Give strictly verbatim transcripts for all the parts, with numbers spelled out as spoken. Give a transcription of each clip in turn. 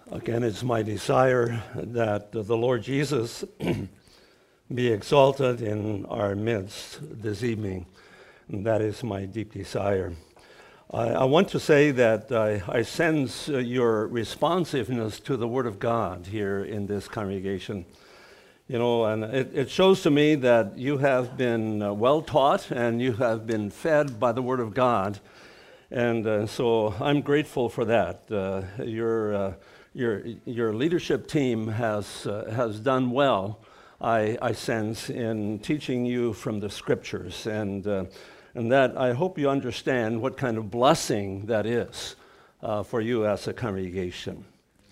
Again, it's my desire that the Lord Jesus be exalted in our midst this evening. And that is my deep desire. I, I want to say that I, I sense uh, your responsiveness to the Word of God here in this congregation. You know, and it, it shows to me that you have been uh, well taught and you have been fed by the Word of God. And uh, so I'm grateful for that. Uh, your, uh, your, your leadership team has, uh, has done well, I, I sense, in teaching you from the Scriptures. And, uh, and that I hope you understand what kind of blessing that is uh, for you as a congregation.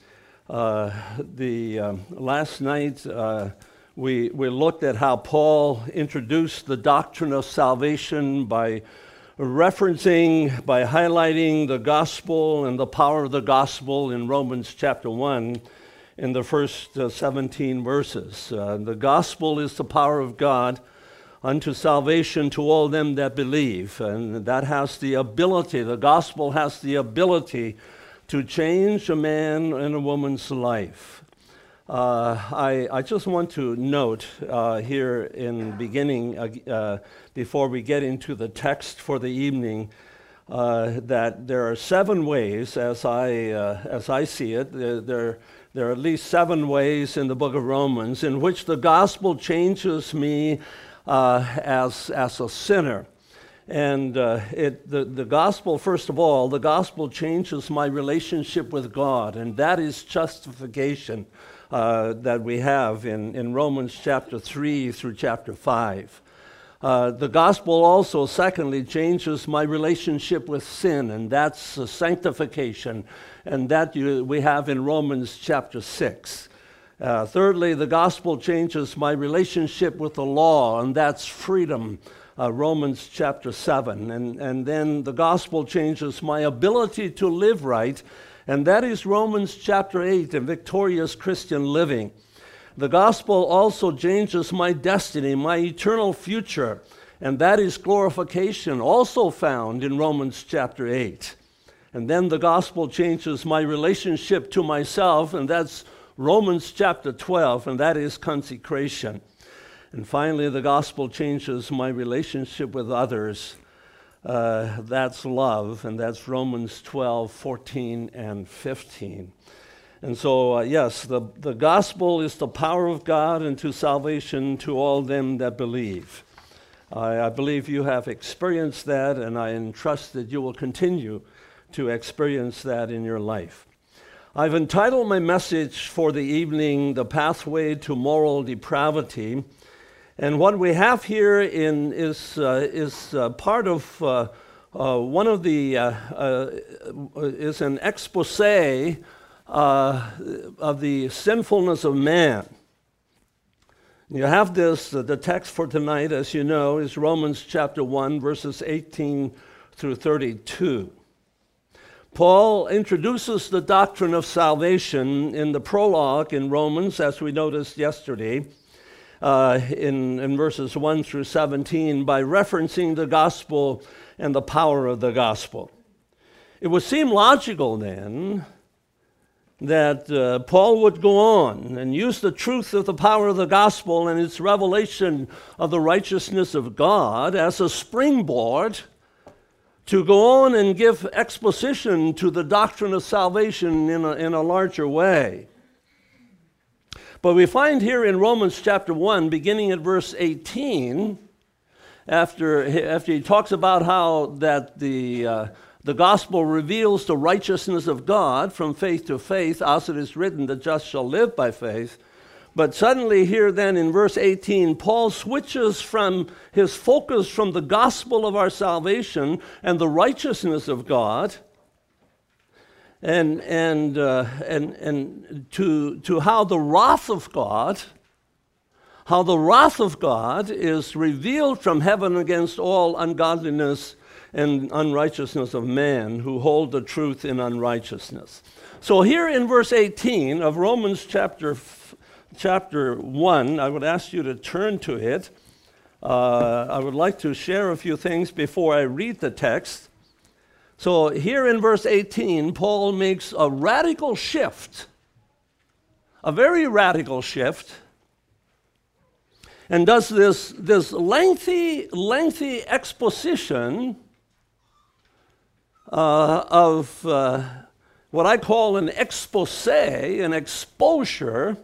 Uh, the um, last night uh, we we looked at how Paul introduced the doctrine of salvation by referencing, by highlighting the gospel and the power of the gospel in Romans chapter one in the first uh, seventeen verses. Uh, the gospel is the power of God unto salvation to all them that believe, and that has the ability, the gospel has the ability to change a man and a woman's life. Uh, I, I just want to note uh, here in the beginning, uh, uh, before we get into the text for the evening, uh, that there are seven ways, as I, uh, as I see it, there, there, there are at least seven ways in the book of Romans in which the gospel changes me uh, as, as a sinner. And uh, it, the, the gospel, first of all, the gospel changes my relationship with God, and that is justification uh, that we have in, in Romans chapter three through chapter five. Uh, the gospel also, secondly, changes my relationship with sin, and that's uh, sanctification, and that you, we have in Romans chapter six. Uh, thirdly, the gospel changes my relationship with the law, and that's freedom. Uh, Romans chapter seven, and, and then the gospel changes my ability to live right, and that is Romans chapter eight, and victorious Christian living. The gospel also changes my destiny, my eternal future, and that is glorification, also found in Romans chapter eight. And then the gospel changes my relationship to myself, and that's Romans chapter twelve, and that is consecration. And finally, the gospel changes my relationship with others. Uh, that's love, and that's Romans twelve, fourteen, and fifteen. And so, uh, yes, the, the gospel is the power of God unto salvation to all them that believe. I, I believe you have experienced that, and I entrust that you will continue to experience that in your life. I've entitled my message for the evening, The Pathway to Moral Depravity. And what we have here in is uh, is uh, part of uh, uh, one of the uh, uh, is an expose uh, of the sinfulness of man. You have this. Uh, the text for tonight, as you know, is Romans chapter one, verses eighteen through thirty-two. Paul introduces the doctrine of salvation in the prologue in Romans, as we noticed yesterday. Uh, in, in verses one through seventeen, by referencing the gospel and the power of the gospel. It would seem logical then that uh, Paul would go on and use the truth of the power of the gospel and its revelation of the righteousness of God as a springboard to go on and give exposition to the doctrine of salvation in a, in a larger way. But we find here in Romans chapter one, beginning at verse eighteen, after, after he talks about how that the, uh, the gospel reveals the righteousness of God from faith to faith, as it is written, the just shall live by faith. But suddenly here then in verse eighteen, Paul switches from his focus from the gospel of our salvation and the righteousness of God And and uh, and and to to how the wrath of God, how the wrath of God is revealed from heaven against all ungodliness and unrighteousness of man who hold the truth in unrighteousness. So here in verse eighteen of Romans chapter chapter one, I would ask you to turn to it. Uh, I would like to share a few things before I read the text. So here in verse eighteen, Paul makes a radical shift a very radical shift, and does this, this lengthy, lengthy exposition uh, of uh, what I call an expose, an exposure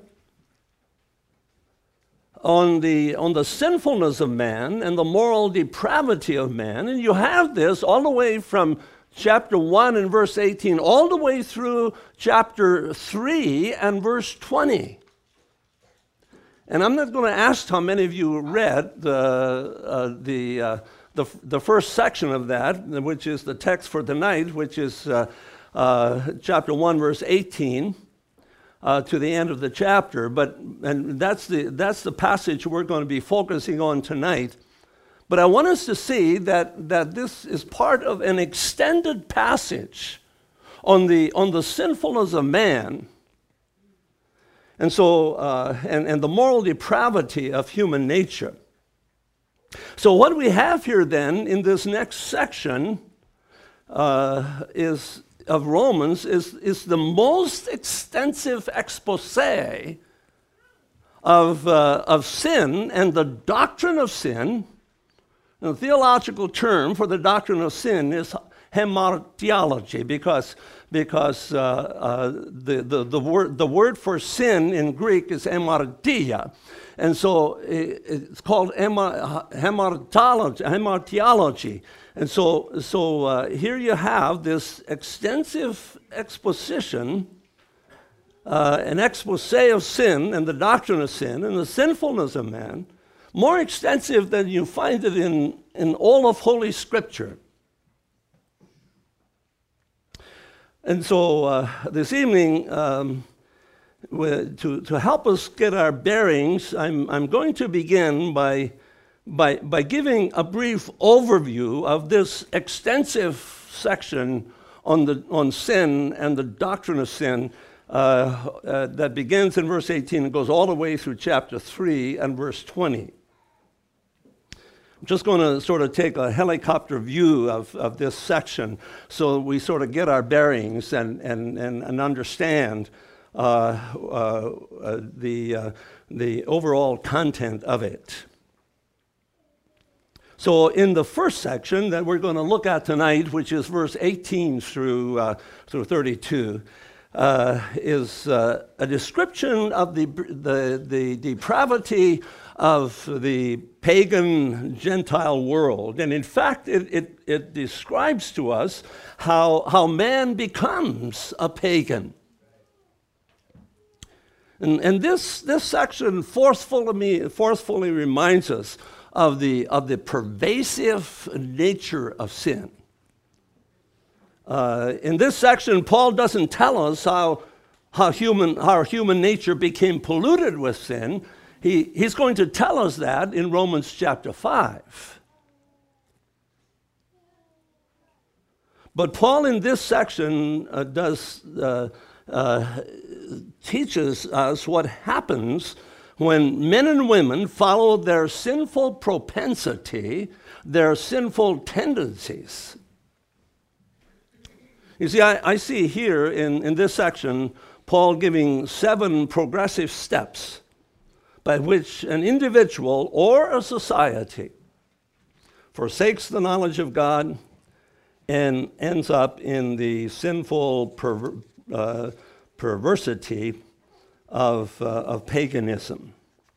on the, on the sinfulness of man and the moral depravity of man. And you have this all the way from chapter one and verse eighteen, all the way through chapter three and verse twenty. And I'm not going to ask how many of you read the, uh, the, uh, the, the first section of that, which is the text for tonight, which is uh, uh, chapter one, verse eighteen, uh, to the end of the chapter. But and that's the, that's the passage we're going to be focusing on tonight. But I want us to see that, that this is part of an extended passage on the, on the sinfulness of man. And so, uh, and, and the moral depravity of human nature. So what we have here then in this next section uh, is of Romans is, is the most extensive expose of, uh, of sin and the doctrine of sin. The theological term for the doctrine of sin is hamartiology, because, because uh, uh, the, the, the, word, the word for sin in Greek is hamartia. And so it's called hamartiology. hamartiology. And so, so uh, here you have this extensive exposition, uh, an expose of sin and the doctrine of sin and the sinfulness of man, more extensive than you find it in, in all of Holy Scripture. And so uh, this evening, um, to, to help us get our bearings, I'm, I'm going to begin by, by, by giving a brief overview of this extensive section on, the, on sin and the doctrine of sin uh, uh, that begins in verse eighteen and goes all the way through chapter three and verse twenty. I'm just going to sort of take a helicopter view of, of this section so we sort of get our bearings and, and, and, and understand uh, uh, uh, the, uh, the overall content of it. So in the first section that we're going to look at tonight, which is verse eighteen through, uh, through thirty-two, uh, is uh, a description of the, the, the depravity of the pagan Gentile world. And in fact, it, it, it describes to us how, how man becomes a pagan. And, and this, this section forcefully, forcefully reminds us of the, of the pervasive nature of sin. Uh, in this section, Paul doesn't tell us how, how, human, how human nature became polluted with sin. He, he's going to tell us that in Romans chapter five. But Paul in this section uh, does uh, uh, teaches us what happens when men and women follow their sinful propensity, their sinful tendencies. You see, I, I see here in, in this section, Paul giving seven progressive steps by which an individual or a society forsakes the knowledge of God and ends up in the sinful perver uh, perversity of, uh, of paganism.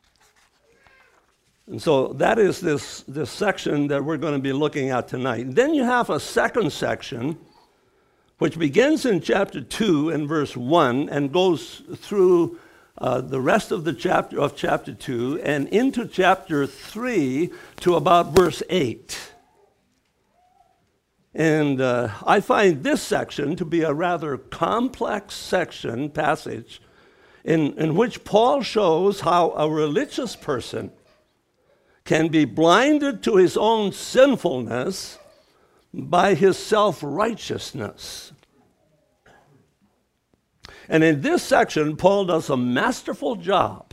And so that is this, this section that we're going to be looking at tonight. Then you have a second section which begins in chapter two and verse one and goes through Uh, the rest of the chapter of chapter two and into chapter three to about verse eight. And uh, I find this section to be a rather complex section, passage, in, in which Paul shows how a religious person can be blinded to his own sinfulness by his self-righteousness. And in this section, Paul does a masterful job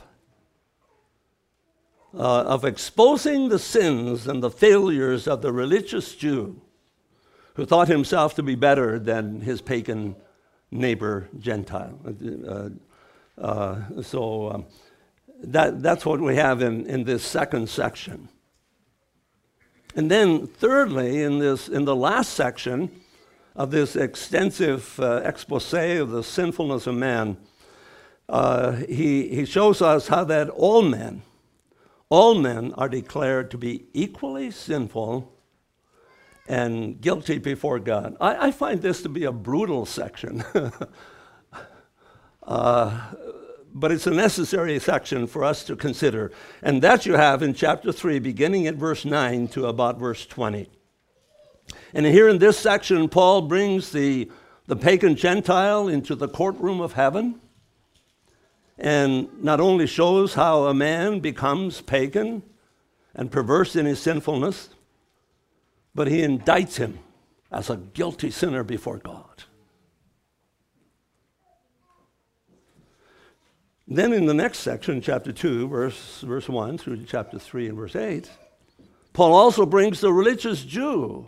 uh, of exposing the sins and the failures of the religious Jew who thought himself to be better than his pagan neighbor Gentile. Uh, Uh, so um, that, that's what we have in, in this second section. And then thirdly, in, this, in the last section of this extensive uh, expose of the sinfulness of man, uh, he, he shows us how that all men, all men are declared to be equally sinful and guilty before God. I, I find this to be a brutal section. uh, but it's a necessary section for us to consider. And that you have in chapter three, beginning at verse nine to about verse twenty. And here in this section, Paul brings the, the pagan Gentile into the courtroom of heaven, and not only shows how a man becomes pagan and perverse in his sinfulness, but he indicts him as a guilty sinner before God. Then in the next section, chapter two, verse, verse one through chapter three and verse eight, Paul also brings the religious Jew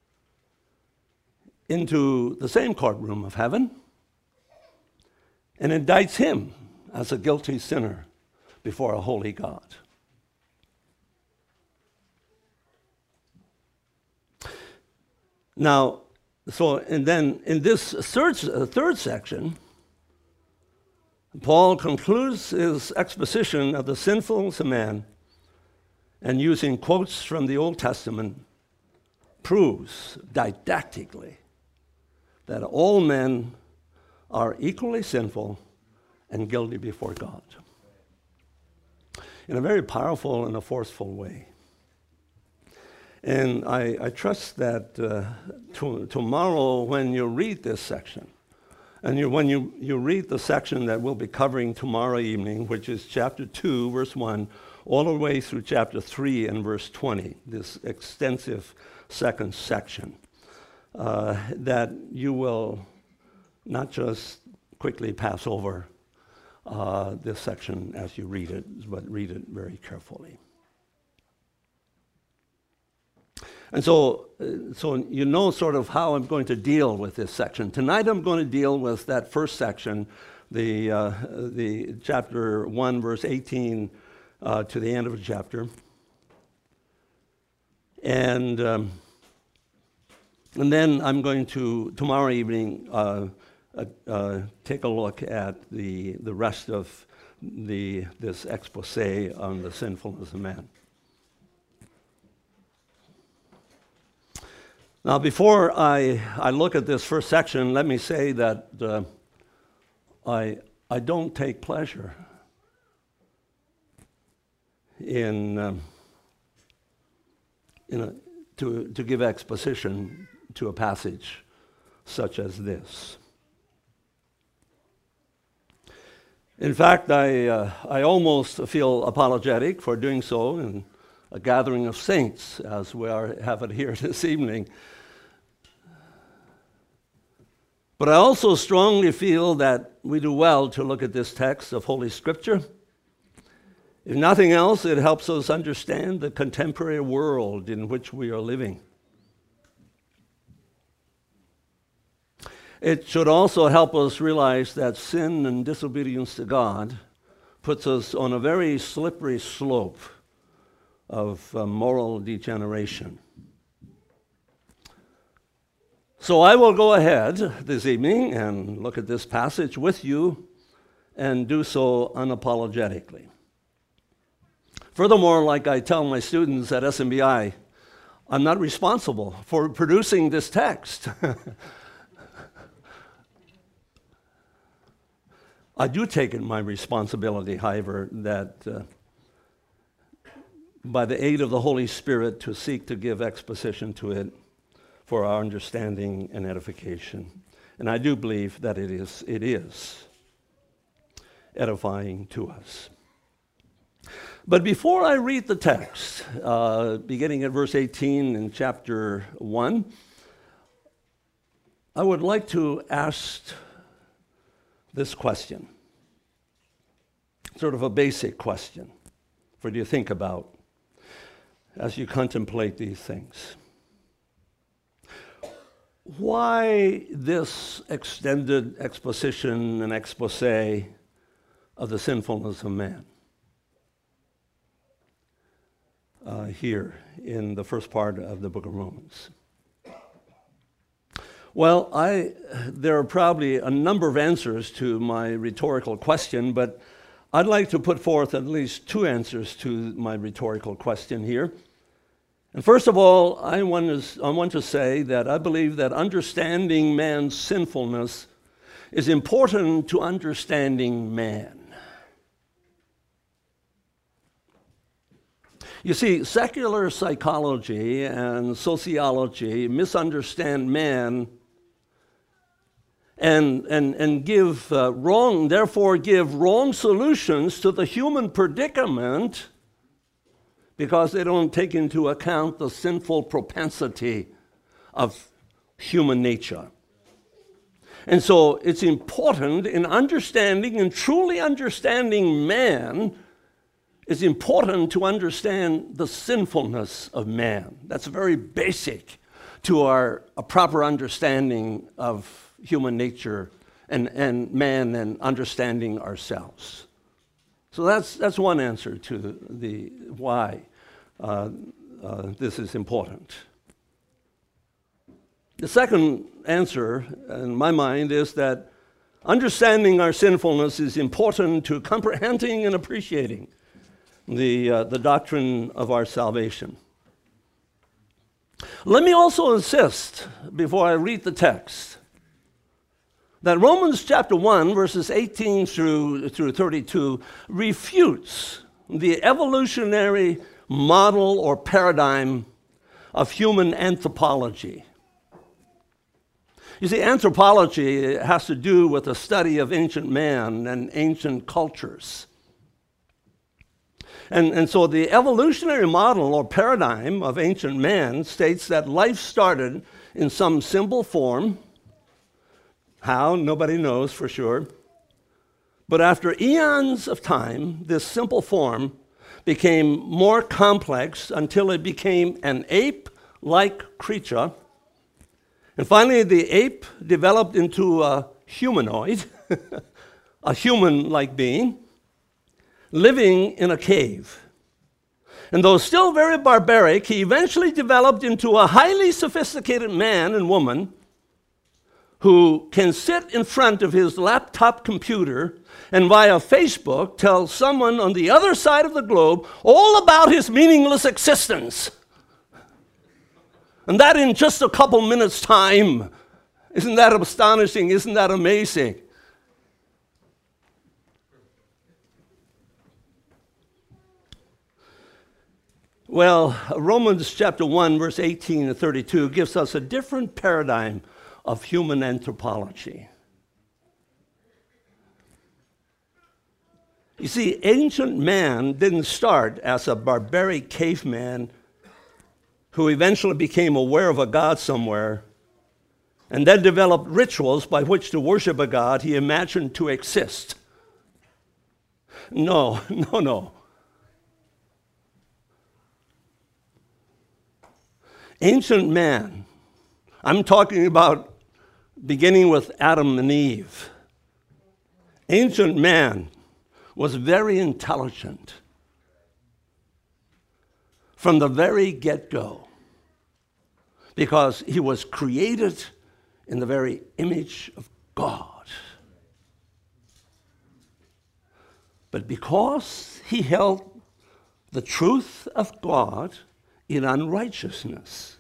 into the same courtroom of heaven and indicts him as a guilty sinner before a holy God. Now, so, and then in this third, uh, third section, Paul concludes his exposition of the sinfulness of man, and using quotes from the Old Testament, proves didactically that all men are equally sinful and guilty before God in a very powerful and a forceful way. And I, I trust that uh, to, tomorrow when you read this section, and you, when you, you read the section that we'll be covering tomorrow evening, which is chapter two, verse one, all the way through chapter three and verse twenty, this extensive second section, uh, that you will not just quickly pass over uh, this section as you read it, but read it very carefully. And so, uh, so you know sort of how I'm going to deal with this section. Tonight I'm going to deal with that first section, the, uh, the chapter one, verse eighteen uh, to the end of the chapter. And, um, and then I'm going to, tomorrow evening, uh, uh, uh, take a look at the, the rest of the, this expose on the sinfulness of man. Now, before I, I look at this first section, let me say that uh, I, I don't take pleasure in, um, in a, to, to give exposition to a passage such as this. In fact, I, uh, I almost feel apologetic for doing so in a gathering of saints, as we are, have it here this evening. But I also strongly feel that we do well to look at this text of Holy Scripture. If nothing else, it helps us understand the contemporary world in which we are living. It should also help us realize that sin and disobedience to God puts us on a very slippery slope of uh, moral degeneration. So I will go ahead this evening and look at this passage with you and do so unapologetically. Furthermore, like I tell my students at S M B I, I'm not responsible for producing this text. I do take it my responsibility, however, that uh, by the aid of the Holy Spirit to seek to give exposition to it for our understanding and edification. And I do believe that it is, it is edifying to us. But before I read the text, uh, beginning at verse eighteen in chapter one, I would like to ask this question, sort of a basic question for you to think about as you contemplate these things. Why this extended exposition and expose of the sinfulness of man. Uh, here in the first part of the book of Romans. Well, I, there are probably a number of answers to my rhetorical question, but I'd like to put forth at least two answers to my rhetorical question here. And first of all, I want to, I want to say that I believe that understanding man's sinfulness is important to understanding man. You see, secular psychology and sociology misunderstand man and, and, and give uh, wrong, therefore give wrong solutions to the human predicament because they don't take into account the sinful propensity of human nature. And so it's important in understanding and truly understanding man, it's important to understand the sinfulness of man. That's very basic to our a proper understanding of human nature and, and man and understanding ourselves. So that's, that's one answer to the why uh, uh, this is important. The second answer, in my mind, is that understanding our sinfulness is important to comprehending and appreciating the, uh, the doctrine of our salvation. Let me also insist, before I read the text, that Romans chapter one, verses eighteen through, through thirty-two, refutes the evolutionary model or paradigm of human anthropology. You see, anthropology has to do with the study of ancient man and ancient cultures. And, and so the evolutionary model or paradigm of ancient man states that life started in some simple form. How? Nobody knows for sure. But after eons of time, this simple form became more complex until it became an ape-like creature. And finally, the ape developed into a humanoid, a human-like being, living in a cave. And though still very barbaric, he eventually developed into a highly sophisticated man and woman who can sit in front of his laptop computer and via Facebook tell someone on the other side of the globe all about his meaningless existence. And that in just a couple minutes' time. Isn't that astonishing? Isn't that amazing? Well, Romans chapter one, verse eighteen to thirty-two gives us a different paradigm of human anthropology. You see, ancient man didn't start as a barbaric caveman who eventually became aware of a God somewhere and then developed rituals by which to worship a God he imagined to exist. No, no, no. Ancient man, I'm talking about beginning with Adam and Eve. Ancient man was very intelligent from the very get-go because he was created in the very image of God. But because he held the truth of God in unrighteousness,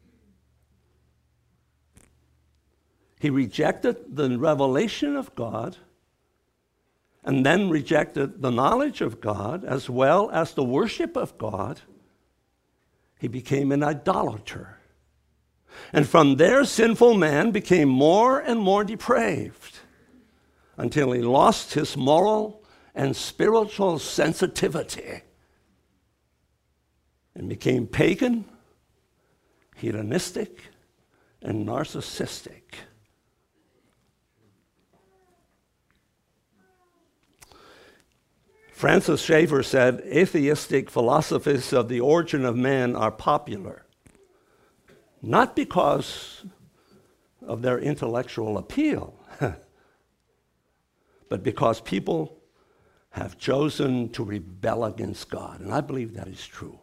he rejected the revelation of God and then rejected the knowledge of God as well as the worship of God. He became an idolater. And from there, sinful man became more and more depraved until he lost his moral and spiritual sensitivity and became pagan, hedonistic, and narcissistic. Francis Schaeffer said, atheistic philosophies of the origin of man are popular, not because of their intellectual appeal, but because people have chosen to rebel against God. And I believe that is true.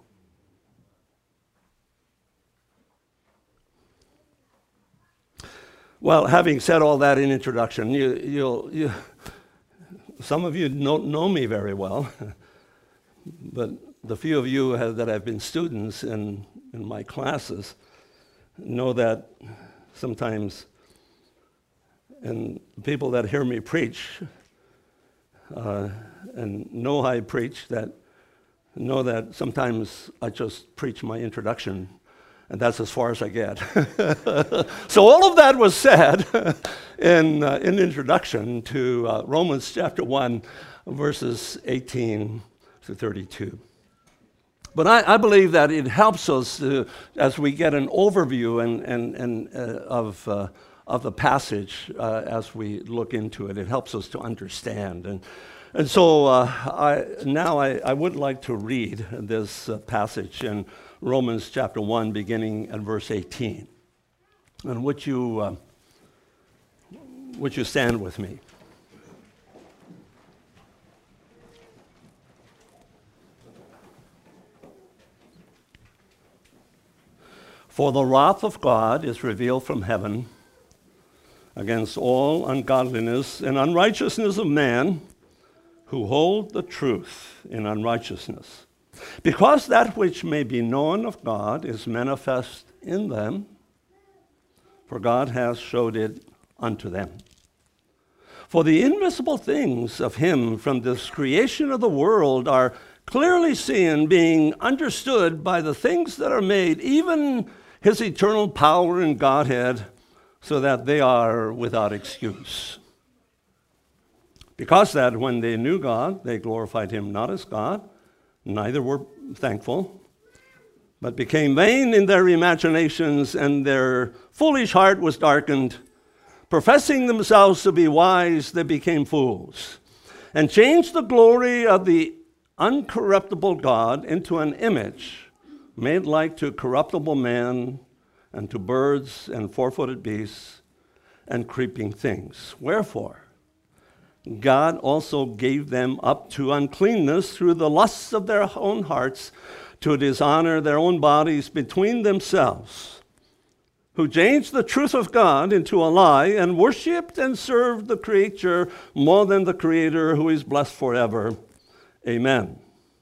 Well, having said all that in introduction, you, you'll, you, some of you don't know me very well, but the few of you have, that have been students in, in my classes know that sometimes, and people that hear me preach uh, and know I preach, that know that sometimes I just preach my introduction, and that's as far as I get. So all of that was said in uh, in introduction to uh, Romans chapter one, verses eighteen to thirty-two. But I, I believe that it helps us to, as we get an overview and, and, and, uh, of, uh, of the passage uh, as we look into it. It helps us to understand. And, and so uh, I, now I, I would like to read this uh, passage in Romans chapter one, beginning at verse eighteen. And would you, uh, would you stand with me? For the wrath of God is revealed from heaven against all ungodliness and unrighteousness of man who hold the truth in unrighteousness. Because that which may be known of God is manifest in them, for God has showed it unto them. For the invisible things of him from this creation of the world are clearly seen, being understood by the things that are made, even his eternal power and Godhead, so that they are without excuse. Because that when they knew God, they glorified him not as God, neither were thankful, but became vain in their imaginations, and their foolish heart was darkened. Professing themselves to be wise, they became fools, and changed the glory of the uncorruptible God into an image made like to corruptible man, and to birds and four-footed beasts and creeping things. Wherefore, God also gave them up to uncleanness through the lusts of their own hearts, to dishonor their own bodies between themselves, who changed the truth of God into a lie, and worshipped and served the creature more than the Creator, who is blessed forever. Amen.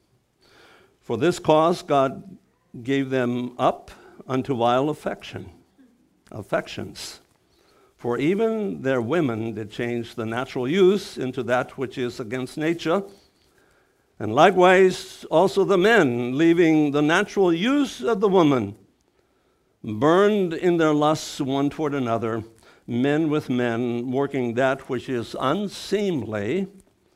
For this cause God gave them up unto vile affection, affections. For even their women did change the natural use into that which is against nature. And likewise also the men, leaving the natural use of the woman, burned in their lusts one toward another, men with men, working that which is unseemly,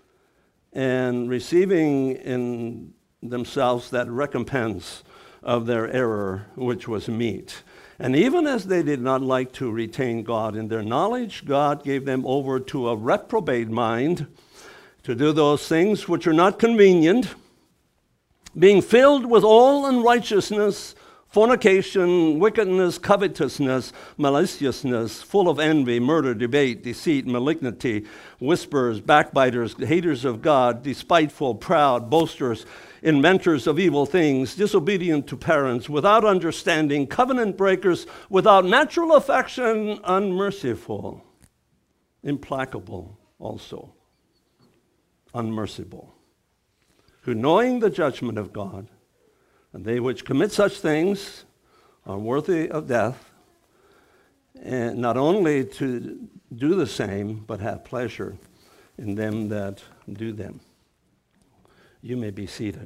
and receiving in themselves that recompense of their error, which was meet. And even as they did not like to retain God in their knowledge, God gave them over to a reprobate mind to do those things which are not convenient, being filled with all unrighteousness, fornication, wickedness, covetousness, maliciousness, full of envy, murder, debate, deceit, malignity, whisperers, backbiters, haters of God, despiteful, proud, boasters, inventors of evil things, disobedient to parents, without understanding, covenant breakers, without natural affection, unmerciful, implacable also, unmerciful, who knowing the judgment of God, and they which commit such things are worthy of death, and not only to do the same, but have pleasure in them that do them. You may be seated.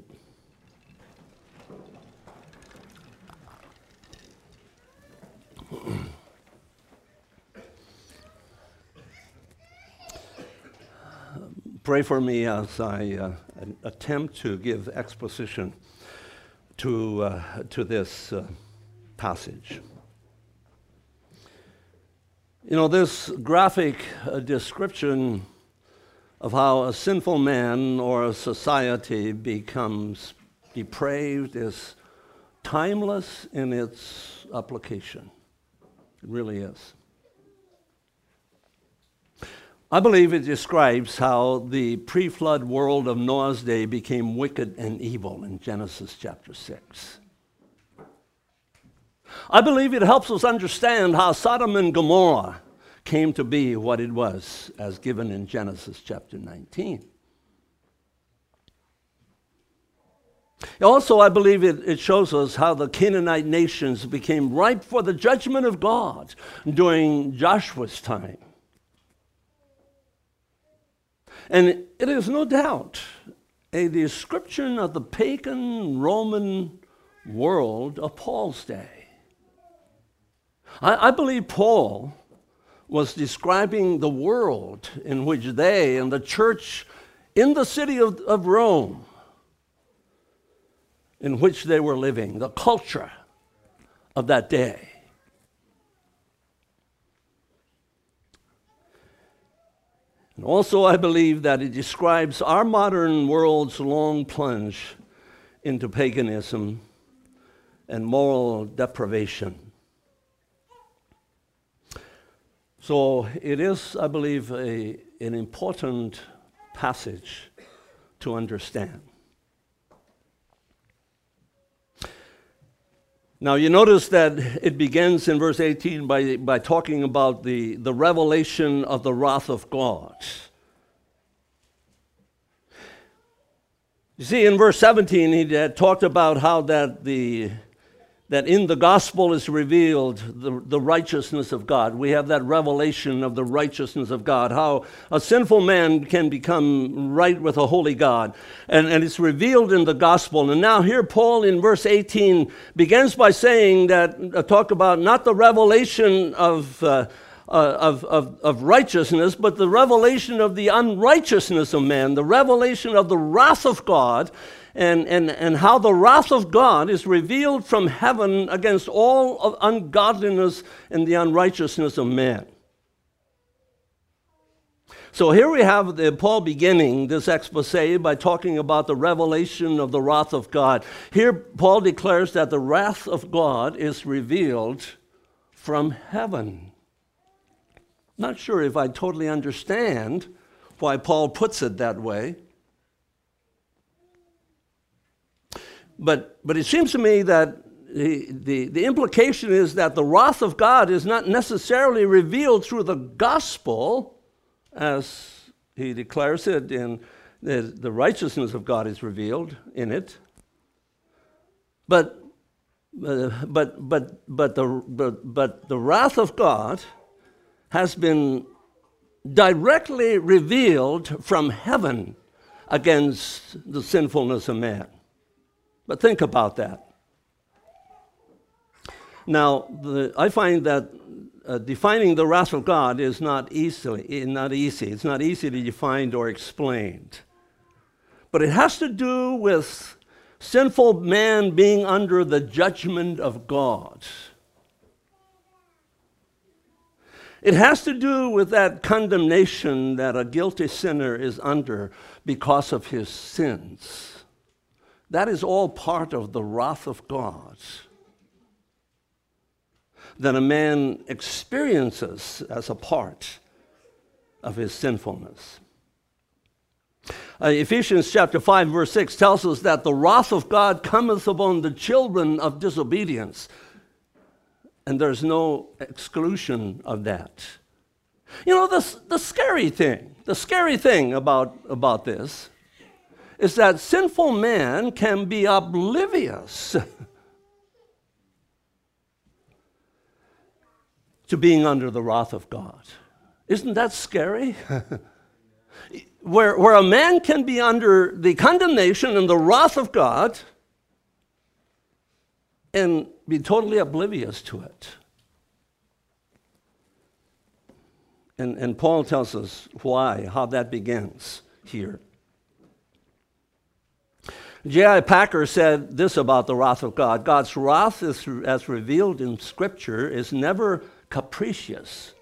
Pray for me as I uh, attempt to give exposition to, uh, to this uh, passage. You know, this graphic uh, description of how a sinful man or a society becomes depraved is timeless in its application. It really is. I believe it describes how the pre-flood world of Noah's day became wicked and evil in Genesis chapter six. I believe it helps us understand how Sodom and Gomorrah came to be what it was, as given in Genesis chapter nineteen. Also, I believe it, it shows us how the Canaanite nations became ripe for the judgment of God during Joshua's time. And it is no doubt a description of the pagan Roman world of Paul's day. I, I believe Paul was describing the world in which they and the church in the city of, of Rome, in which they were living, the culture of that day. And also, I believe that it describes our modern world's long plunge into paganism and moral deprivation. So it is, I believe, a, an important passage to understand. Now, you notice that it begins in verse eighteen by, by talking about the, the revelation of the wrath of God. You see, in verse seventeen, he had talked about how that the that in the gospel is revealed the, the righteousness of God. We have that revelation of the righteousness of God, how a sinful man can become right with a holy God. And, and it's revealed in the gospel. And now here Paul in verse eighteen begins by saying that, uh, talk about not the revelation of, uh, uh, of, of, of righteousness, but the revelation of the unrighteousness of man, the revelation of the wrath of God, And, and, and how the wrath of God is revealed from heaven against all of ungodliness and the unrighteousness of man. So here we have the, Paul beginning this expose by talking about the revelation of the wrath of God. Here Paul declares that the wrath of God is revealed from heaven. Not sure if I totally understand why Paul puts it that way. But, but it seems to me that the, the, the implication is that the wrath of God is not necessarily revealed through the gospel, as he declares it, in the, the righteousness of God is revealed in it. But, uh, but, but, but, the, but, but the wrath of God has been directly revealed from heaven against the sinfulness of man. But think about that. Now, the, I find that uh, defining the wrath of God is not easily, not easy. It's not easy to define or explain. But it has to do with sinful man being under the judgment of God. It has to do with that condemnation that a guilty sinner is under because of his sins. That is all part of the wrath of God that a man experiences as a part of his sinfulness. Uh, Ephesians chapter five, verse six tells us that the wrath of God cometh upon the children of disobedience, and there's no exclusion of that. You know, the, the scary thing, the scary thing about, about this is that sinful man can be oblivious to being under the wrath of God. Isn't that scary? where, where a man can be under the condemnation and the wrath of God and be totally oblivious to it. And, and Paul tells us why, how that begins here. J I Packer said this about the wrath of God. God's wrath, is, as revealed in Scripture, is never capricious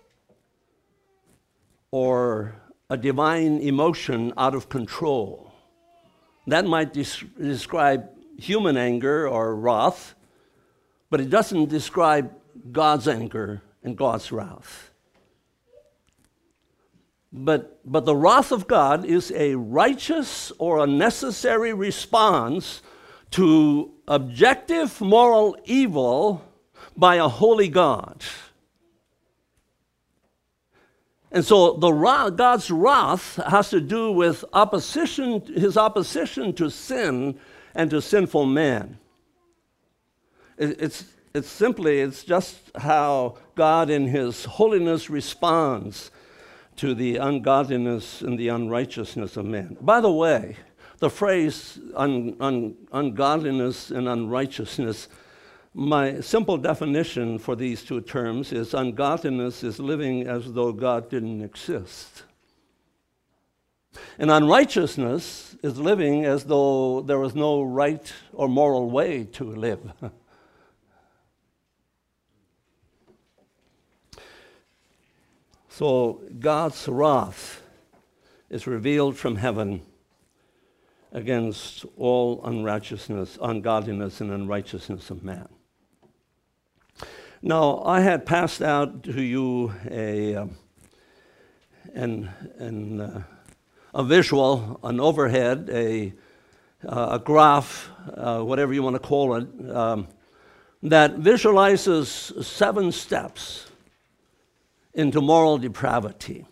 or a divine emotion out of control. That might des- describe human anger or wrath, but it doesn't describe God's anger and God's wrath. But, but the wrath of God is a righteous or a necessary response to objective moral evil by a holy God. And so the God's wrath has to do with opposition, his opposition to sin and to sinful man. It's, it's simply, it's just how God in his holiness responds to the ungodliness and the unrighteousness of man. By the way, the phrase un, un, ungodliness and unrighteousness, my simple definition for these two terms is ungodliness is living as though God didn't exist. And unrighteousness is living as though there was no right or moral way to live. So God's wrath is revealed from heaven against all unrighteousness, ungodliness, and unrighteousness of man. Now, I had passed out to you a, uh, an, an, uh, a visual, an overhead, a, uh, a graph, uh, whatever you want to call it, um, that visualizes seven steps into moral depravity.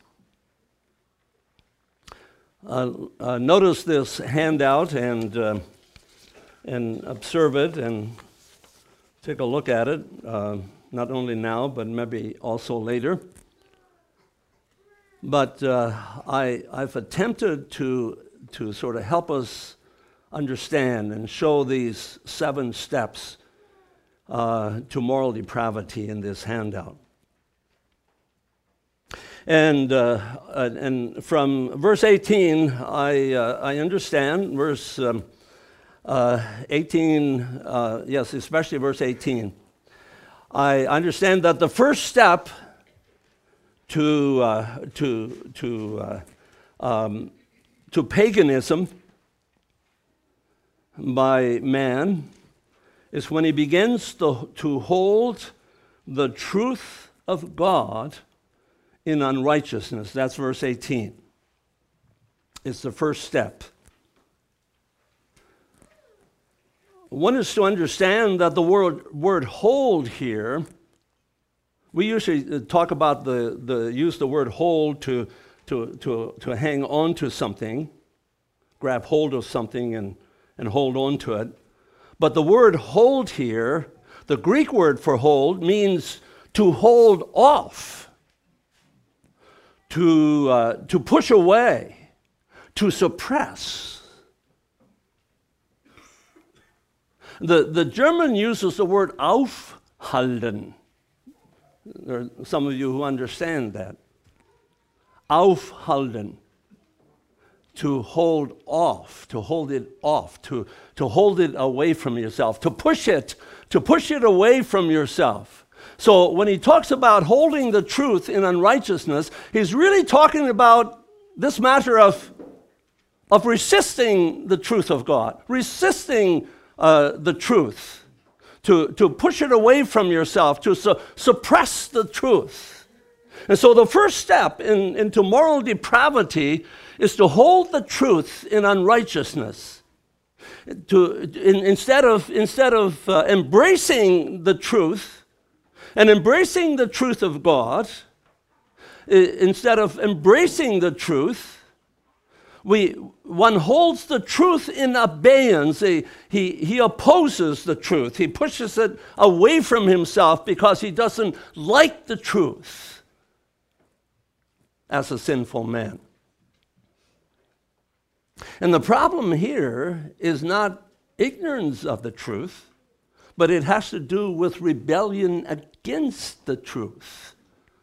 Uh, uh, notice this handout and, uh, and observe it and take a look at it, uh, not only now, but maybe also later. But uh, I, I've attempted to, to sort of help us understand and show these seven steps uh, to moral depravity in this handout. And, uh, and from verse eighteen, I, uh, I understand, verse um, uh, eighteen, uh, yes, especially verse eighteen, I understand that the first step to, uh, to, to, uh, um, to paganism by man is when he begins to, to hold the truth of God in unrighteousness. That's verse eighteen. It's the first step. One is to understand that the word, word hold here, we usually talk about the, the use the word hold to, to, to, to hang on to something, grab hold of something and, and hold on to it. But the word hold here, the Greek word for hold, means to hold off, to, uh, to push away, to suppress. The, the German uses the word aufhalten. There are some of you who understand that. Aufhalten. To hold off, to hold it off, to, to hold it away from yourself, to push it, to push it away from yourself. So when he talks about holding the truth in unrighteousness, he's really talking about this matter of, of resisting the truth of God, resisting uh, the truth, to, to push it away from yourself, to su- suppress the truth. And so the first step in, into moral depravity is to hold the truth in unrighteousness. To, in, instead of, instead of uh, embracing the truth, and embracing the truth of God, instead of embracing the truth, we, one holds the truth in abeyance. He, he, he opposes the truth. He pushes it away from himself because he doesn't like the truth as a sinful man. And the problem here is not ignorance of the truth, but it has to do with rebellion against the truth.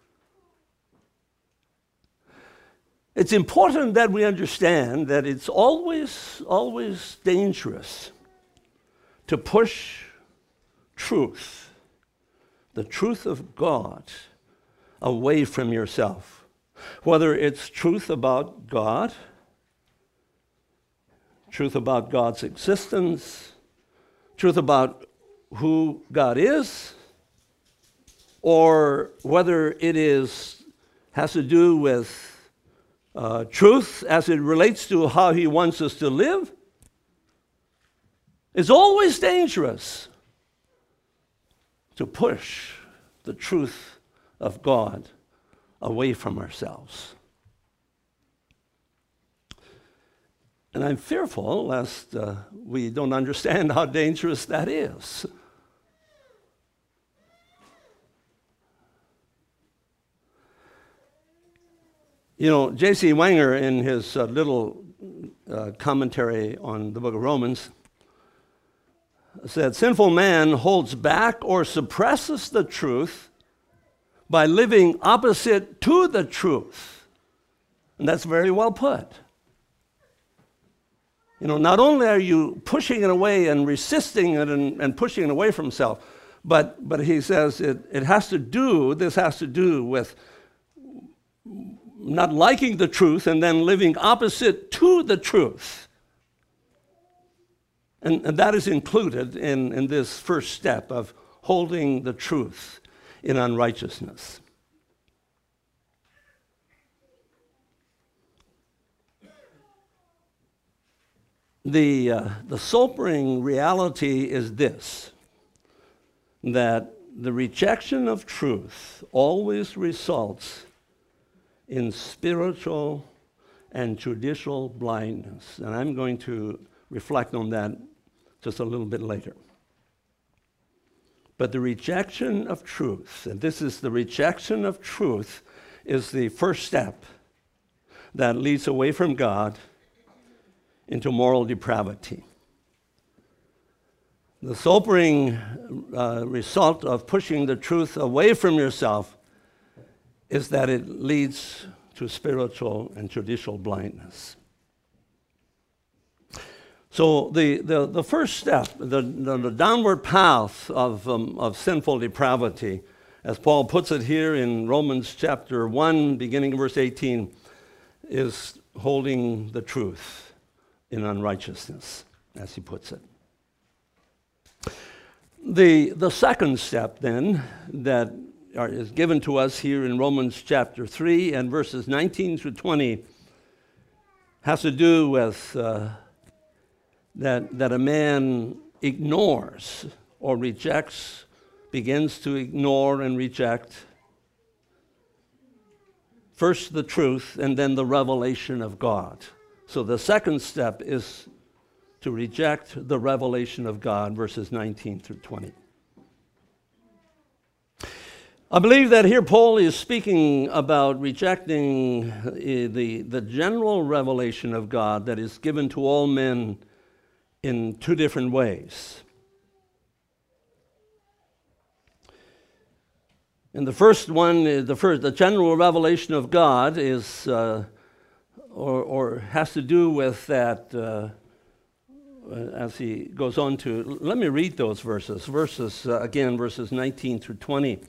It's important that we understand that it's always, always dangerous to push truth, the truth of God, away from yourself. Whether it's truth about God, truth about God's existence, truth about who God is, or whether it is has to do with uh, truth as it relates to how he wants us to live is always dangerous to push the truth of God away from ourselves. And I'm fearful lest uh, we don't understand how dangerous that is. You know, J C Wenger, in his uh, little uh, commentary on the book of Romans, said, sinful man holds back or suppresses the truth by living opposite to the truth. And that's very well put. You know, not only are you pushing it away and resisting it and, and pushing it away from himself, but, but he says it, it has to do, this has to do with not liking the truth and then living opposite to the truth. And, and that is included in, in this first step of holding the truth in unrighteousness. The, uh, the sobering reality is this, that the rejection of truth always results in spiritual and judicial blindness. And I'm going to reflect on that just a little bit later. But the rejection of truth, and this is the rejection of truth, is the first step that leads away from God into moral depravity. The sobering uh, result of pushing the truth away from yourself is that it leads to spiritual and judicial blindness. So the, the, the first step, the, the, the downward path of, um, of sinful depravity, as Paul puts it here in Romans chapter one, beginning in verse eighteen, is holding the truth in unrighteousness, as he puts it. The, the second step, then, that are, is given to us here in Romans chapter three and verses nineteen through twenty has to do with uh, that, that a man ignores or rejects, begins to ignore and reject first the truth and then the revelation of God. So the second step is to reject the revelation of God, verses nineteen through twenty. I believe that here Paul is speaking about rejecting the, the general revelation of God that is given to all men in two different ways. And the first one, the first, the general revelation of God is uh, Or, or has to do with that, uh, as he goes on to, let me read those verses. Verses, uh, again, verses nineteen through twenty.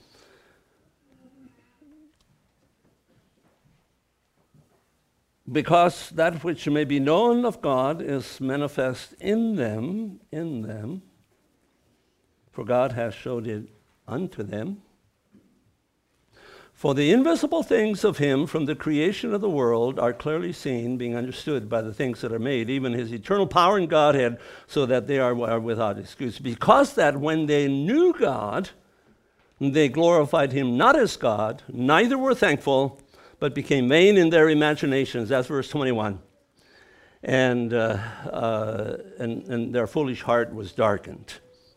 Because that which may be known of God is manifest in them, in them, for God has showed it unto them. For the invisible things of him from the creation of the world are clearly seen, being understood by the things that are made, even his eternal power and Godhead, so that they are, are without excuse. Because that when they knew God, they glorified him not as God, neither were thankful, but became vain in their imaginations. That's verse twenty-one. And, uh, uh, and, and their foolish heart was darkened.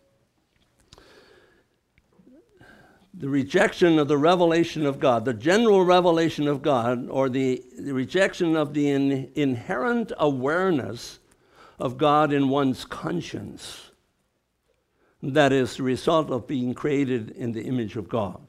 The rejection of the revelation of God, the general revelation of God, or the, the rejection of the in, inherent awareness of God in one's conscience, that is the result of being created in the image of God.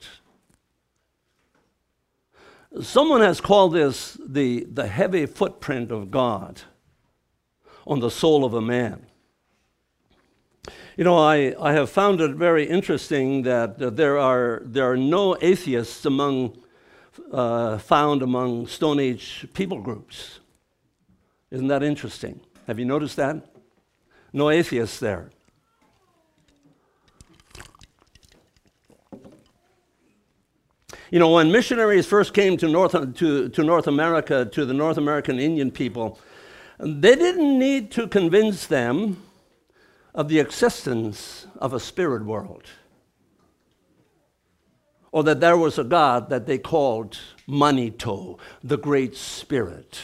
Someone has called this the, the heavy footprint of God on the soul of a man. You know, I, I have found it very interesting that uh, there are there are no atheists among uh, found among Stone Age people groups. Isn't that interesting? Have you noticed that? No atheists there. You know, when missionaries first came to North, to, to North America, to the North American Indian people, they didn't need to convince them of the existence of a spirit world, or that there was a God that they called Manito, the Great Spirit.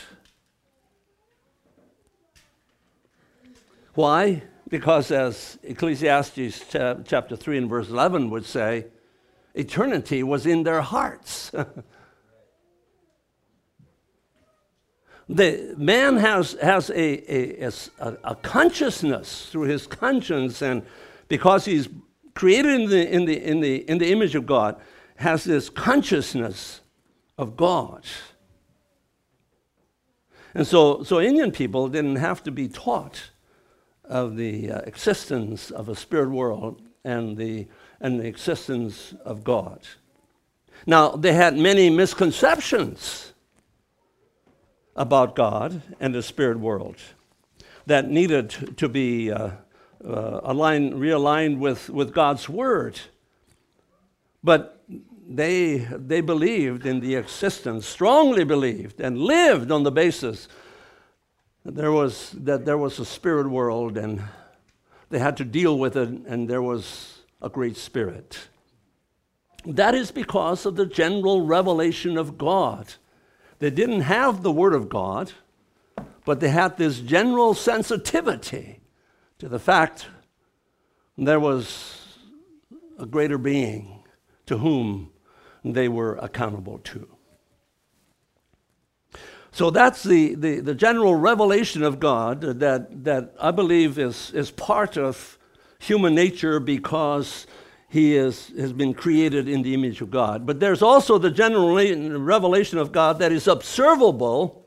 Why? Because as Ecclesiastes chapter three and verse eleven would say, eternity was in their hearts. The man has, has a, a, a, a consciousness through his conscience, and because he's created in the, in, the, in, the, in the image of God, has this consciousness of God. And so, so Indian people didn't have to be taught of the uh, existence of a spirit world and the, and the existence of God. Now, they had many misconceptions about God and the spirit world that needed to be uh, uh, aligned, realigned with, with God's word. But they, they believed in the existence, strongly believed, and lived on the basis that there was, that there was a spirit world, and they had to deal with it, and there was a great spirit. That is because of the general revelation of God. They didn't have the Word of God, but they had this general sensitivity to the fact there was a greater being to whom they were accountable to. So that's the, the, the general revelation of God that, that I believe is, is part of human nature because he is, has been created in the image of God. But there's also the general revelation of God that is observable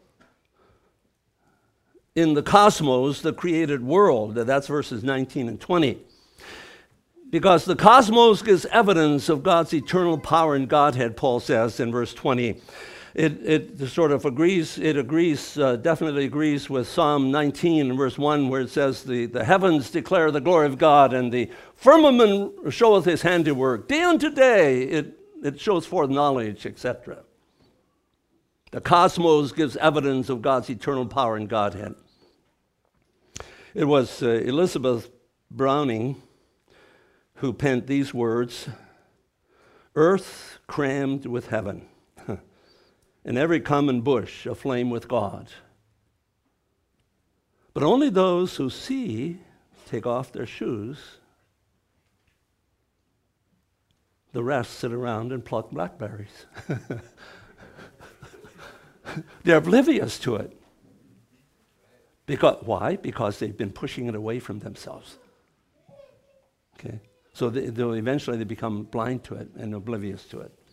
in the cosmos, the created world. That's verses nineteen and twenty. Because the cosmos gives evidence of God's eternal power and Godhead, Paul says in verse twenty. It, it sort of agrees, it agrees, uh, definitely agrees with Psalm nineteen and verse one, where it says, the, the heavens declare the glory of God, and the firmament showeth his handiwork. Day unto day it, it shows forth knowledge, et cetera. The cosmos gives evidence of God's eternal power and Godhead. It was uh, Elizabeth Browning who penned these words, earth crammed with heaven, and every common bush aflame with God. But only those who see take off their shoes. The rest sit around and pluck blackberries. They're oblivious to it. Because, why? Because they've been pushing it away from themselves. Okay? So they, they'll eventually they become blind to it and oblivious to it.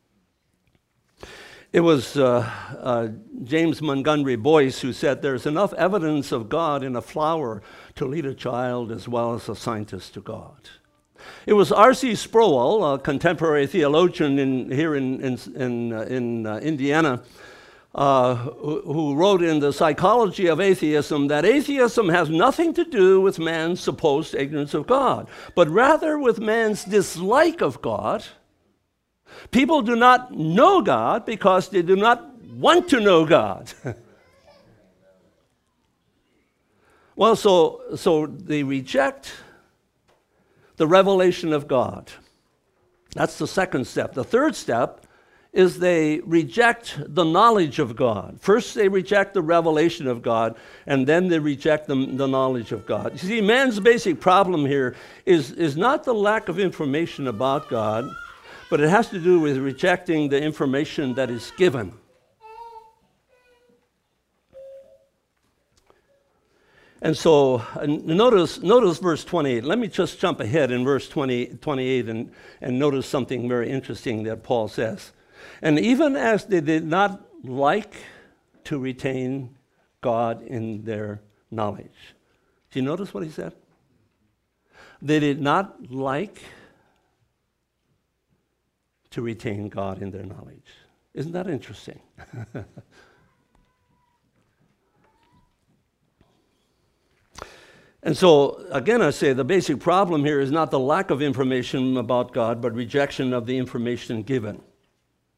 It was uh, uh, James Montgomery Boyce who said, there's enough evidence of God in a flower to lead a child as well as a scientist to God. It was R C Sproul, a contemporary theologian in, here in, in, in, uh, in uh, Indiana, uh, who, who wrote in The Psychology of Atheism that atheism has nothing to do with man's supposed ignorance of God, but rather with man's dislike of God. People do not know God because they do not want to know God. Well, so, so they reject the revelation of God. That's the second step. The third step is they reject the knowledge of God. First, they reject the revelation of God, and then they reject the, the knowledge of God. You see, man's basic problem here is, is not the lack of information about God, but it has to do with rejecting the information that is given. And so uh, notice, notice verse twenty-eight. Let me just jump ahead in verse twenty, twenty-eight and, and notice something very interesting that Paul says. And even as they did not like to retain God in their knowledge. Do you notice what he said? They did not like to retain God in their knowledge. Isn't that interesting? And so, again, I say the basic problem here is not the lack of information about God, but rejection of the information given.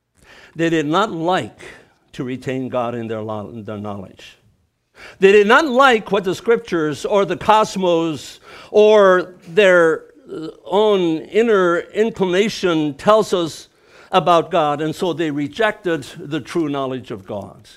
They did not like to retain God in their, lo- in their knowledge. They did not like what the scriptures or the cosmos or their own inner inclination tells us about God, and so they rejected the true knowledge of God.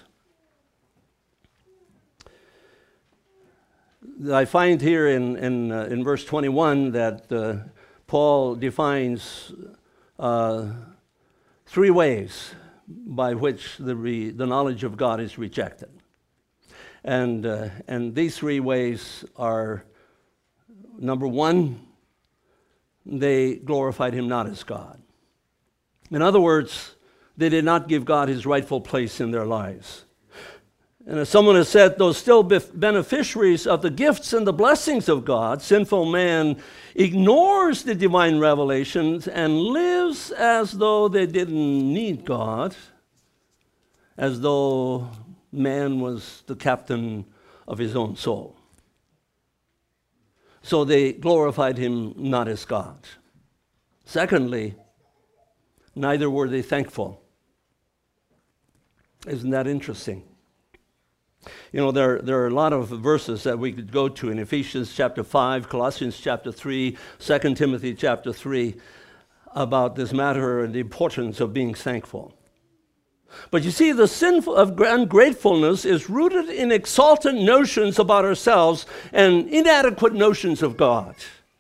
I find here in, in, uh, in verse twenty-one that uh, Paul defines uh, three ways by which the, re, the knowledge of God is rejected. And, uh, and these three ways are, number one, they glorified him not as God. In other words, they did not give God his rightful place in their lives. And as someone has said, though still beneficiaries of the gifts and the blessings of God, sinful man ignores the divine revelations and lives as though they didn't need God, as though man was the captain of his own soul. So they glorified him not as God. Secondly, neither were they thankful. Isn't that interesting? You know, there, there are a lot of verses that we could go to in Ephesians chapter five, Colossians chapter three, Second Timothy chapter three, about this matter and the importance of being thankful. But you see, the sin of ungratefulness is rooted in exalted notions about ourselves and inadequate notions of God.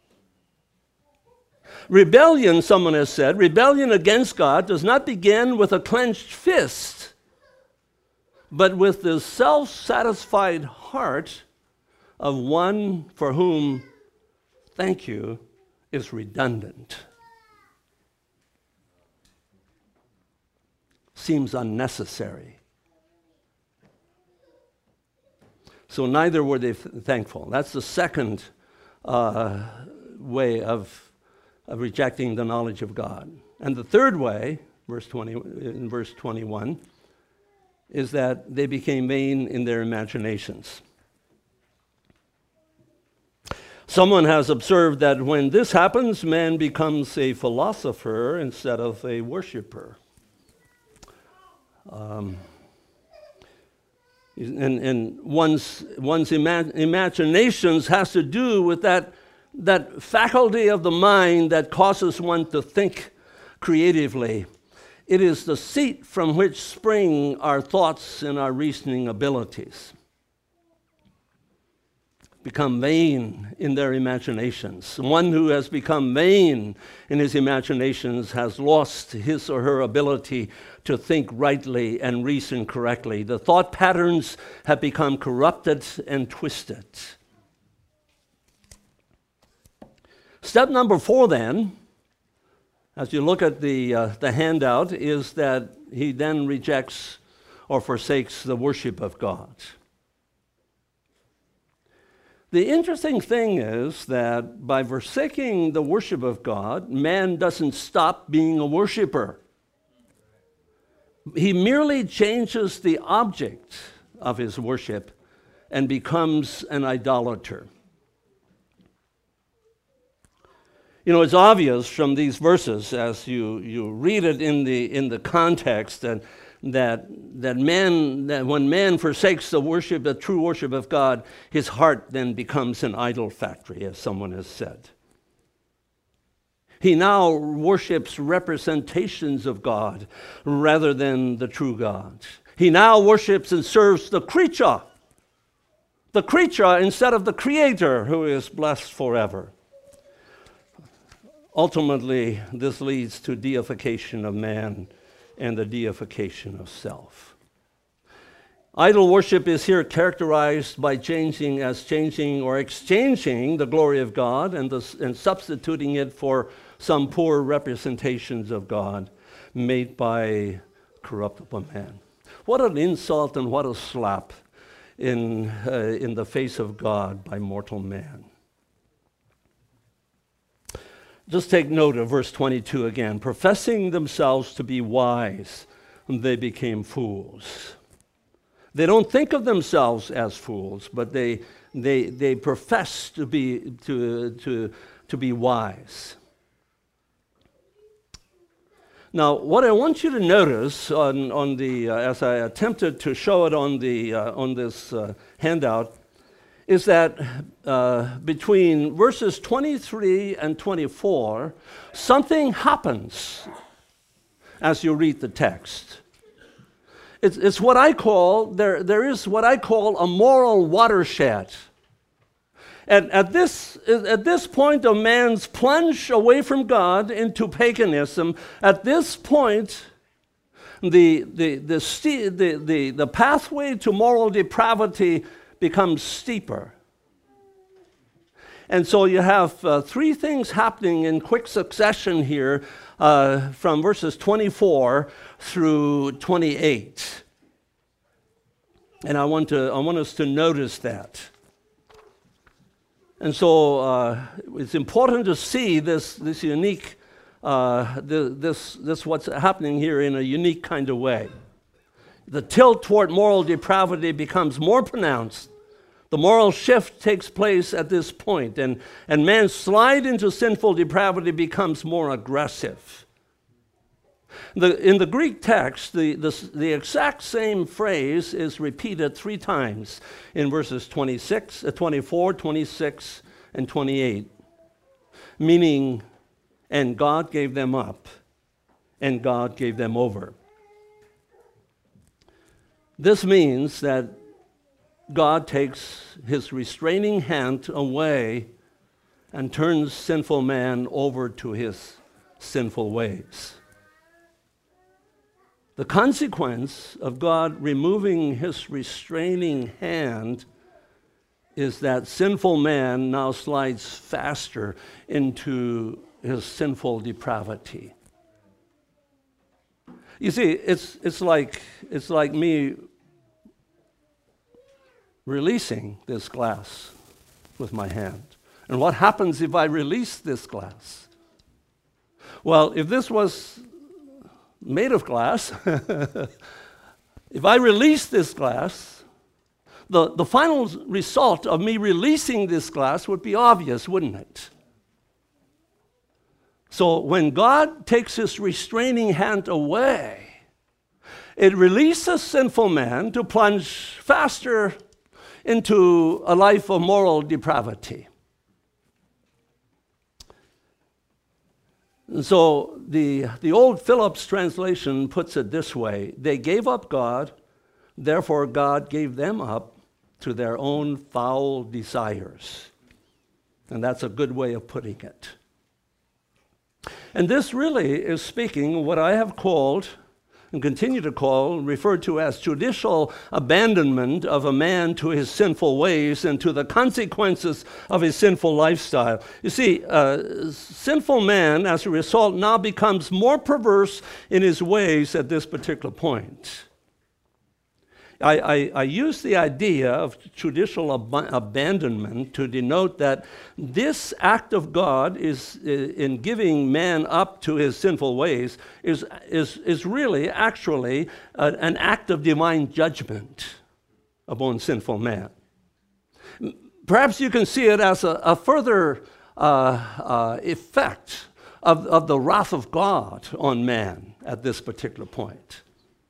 Rebellion, someone has said, rebellion against God does not begin with a clenched fist, but with the self-satisfied heart of one for whom thank you is redundant. Seems unnecessary. So neither were they thankful. That's the second uh, way of, of rejecting the knowledge of God. And the third way, verse twenty, in verse twenty-one, is that they became vain in their imaginations. Someone has observed that when this happens, man becomes a philosopher instead of a worshiper. Um, and, and one's, one's ima- imaginations has to do with that, that faculty of the mind that causes one to think creatively. It is the seat from which spring our thoughts and our reasoning abilities. Become vain in their imaginations. One who has become vain in his imaginations has lost his or her ability to think rightly and reason correctly. The thought patterns have become corrupted and twisted. Step number four, then, as you look at the, uh, the handout, is that he then rejects or forsakes the worship of God. The interesting thing is that by forsaking the worship of God, man doesn't stop being a worshiper. He merely changes the object of his worship and becomes an idolater. You know, it's obvious from these verses as you, you read it in the, in the context and that that man that when man forsakes the worship, the true worship of God, his heart then becomes an idol factory, as someone has said. He now worships representations of God rather than the true God. He now worships and serves the creature, the creature instead of the Creator, who is blessed forever. Ultimately, this leads to deification of man and the deification of self. Idol worship is here characterized by changing as changing or exchanging the glory of God and, the, and substituting it for some poor representations of God made by corruptible man. What an insult and what a slap in, uh, in the face of God by mortal man. Just take note of verse twenty-two again. Professing themselves to be wise, they became fools. They don't think of themselves as fools, but they, they, they profess to be, to, to, to be wise. Now, what I want you to notice on, on the, uh, as I attempted to show it on, the, uh, on this uh, handout, is that uh, between verses twenty-three and twenty-four, something happens as you read the text. It's, it's what I call, there, there is what I call a moral watershed. And at this, at this point of man's plunge away from God into paganism, at this point, the, the, the, st- the, the, the pathway to moral depravity becomes steeper. And so you have uh, three things happening in quick succession here uh, from verses twenty-four through twenty-eight. And I want, to, I want us to notice that. And so uh, it's important to see this, this unique, uh, this, this what's happening here in a unique kind of way. The tilt toward moral depravity becomes more pronounced. The moral shift takes place at this point, and, and man's slide into sinful depravity becomes more aggressive. The, in the Greek text, the, the, the exact same phrase is repeated three times in verses twenty-six, uh, twenty-four, twenty-six, and twenty-eight, meaning, and God gave them up, and God gave them over. This means that God takes his restraining hand away and turns sinful man over to his sinful ways. The consequence of God removing his restraining hand is that sinful man now slides faster into his sinful depravity. You see, it's, it's, like, it's like me releasing this glass with my hand. And what happens if I release this glass? Well, if this was made of glass, if I release this glass, the, the final result of me releasing this glass would be obvious, wouldn't it? So when God takes his restraining hand away, it releases sinful man to plunge faster into a life of moral depravity. And so the, the old Phillips translation puts it this way: they gave up God, therefore God gave them up to their own foul desires. And that's a good way of putting it. And this really is speaking what I have called, and continue to call, referred to as judicial abandonment of a man to his sinful ways and to the consequences of his sinful lifestyle. You see, uh, sinful man, as a result, now becomes more perverse in his ways at this particular point. I, I, I use the idea of judicial ab- abandonment to denote that this act of God is, in giving man up to his sinful ways, is, is, is really, actually, uh, an act of divine judgment upon sinful man. Perhaps you can see it as a, a further uh, uh, effect of, of the wrath of God on man at this particular point.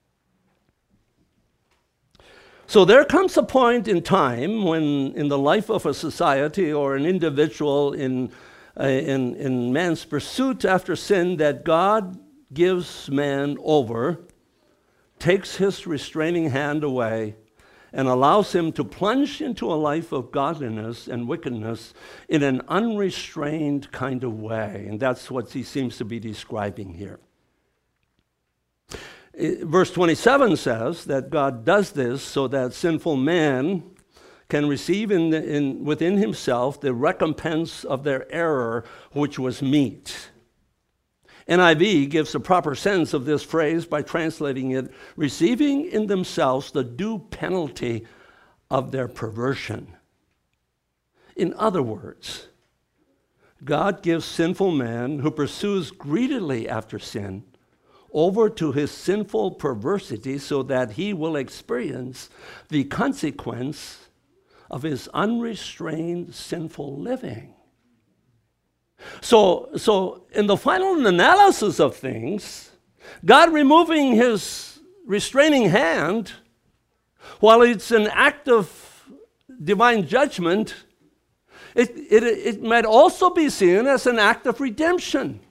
So there comes a point in time when, in the life of a society or an individual in, uh, in, in man's pursuit after sin, that God gives man over, takes his restraining hand away, and allows him to plunge into a life of godliness and wickedness in an unrestrained kind of way. And that's what he seems to be describing here. Verse twenty-seven says that God does this so that sinful man can receive in, the, in within himself the recompense of their error, which was meet. N I V gives a proper sense of this phrase by translating it, receiving in themselves the due penalty of their perversion. In other words, God gives sinful man who pursues greedily after sin over to his sinful perversity so that he will experience the consequence of his unrestrained sinful living. So, so in the final analysis of things, God removing his restraining hand, while it's an act of divine judgment, it, it, it might also be seen as an act of redemption.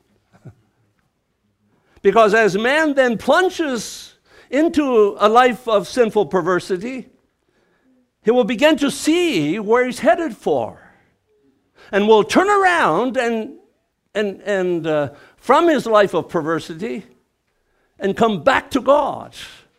Because as man then plunges into a life of sinful perversity, he will begin to see where he's headed for, and will turn around and, and, and uh, from his life of perversity and come back to God.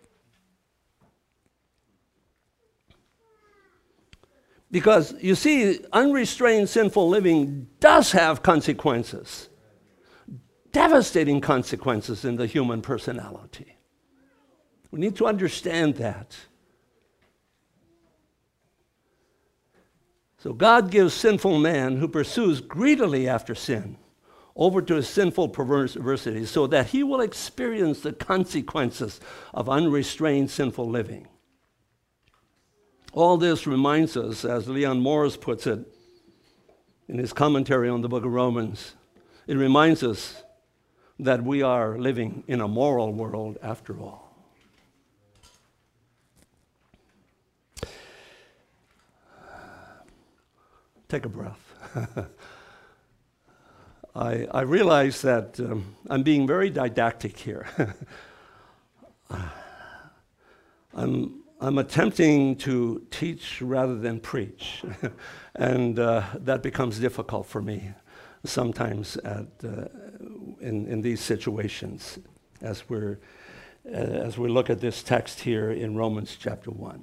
Because, you see, unrestrained sinful living does have consequences, devastating consequences in the human personality. We need to understand that. So God gives sinful man who pursues greedily after sin over to his sinful perversity so that he will experience the consequences of unrestrained sinful living. All this reminds us, as Leon Morris puts it in his commentary on the book of Romans, it reminds us that we are living in a moral world after all. Take a breath. I, I realize that um, I'm being very didactic here. I'm I'm attempting to teach rather than preach, and uh, that becomes difficult for me sometimes at, uh, in, in these situations as, we're, uh, as we look at this text here in Romans chapter one.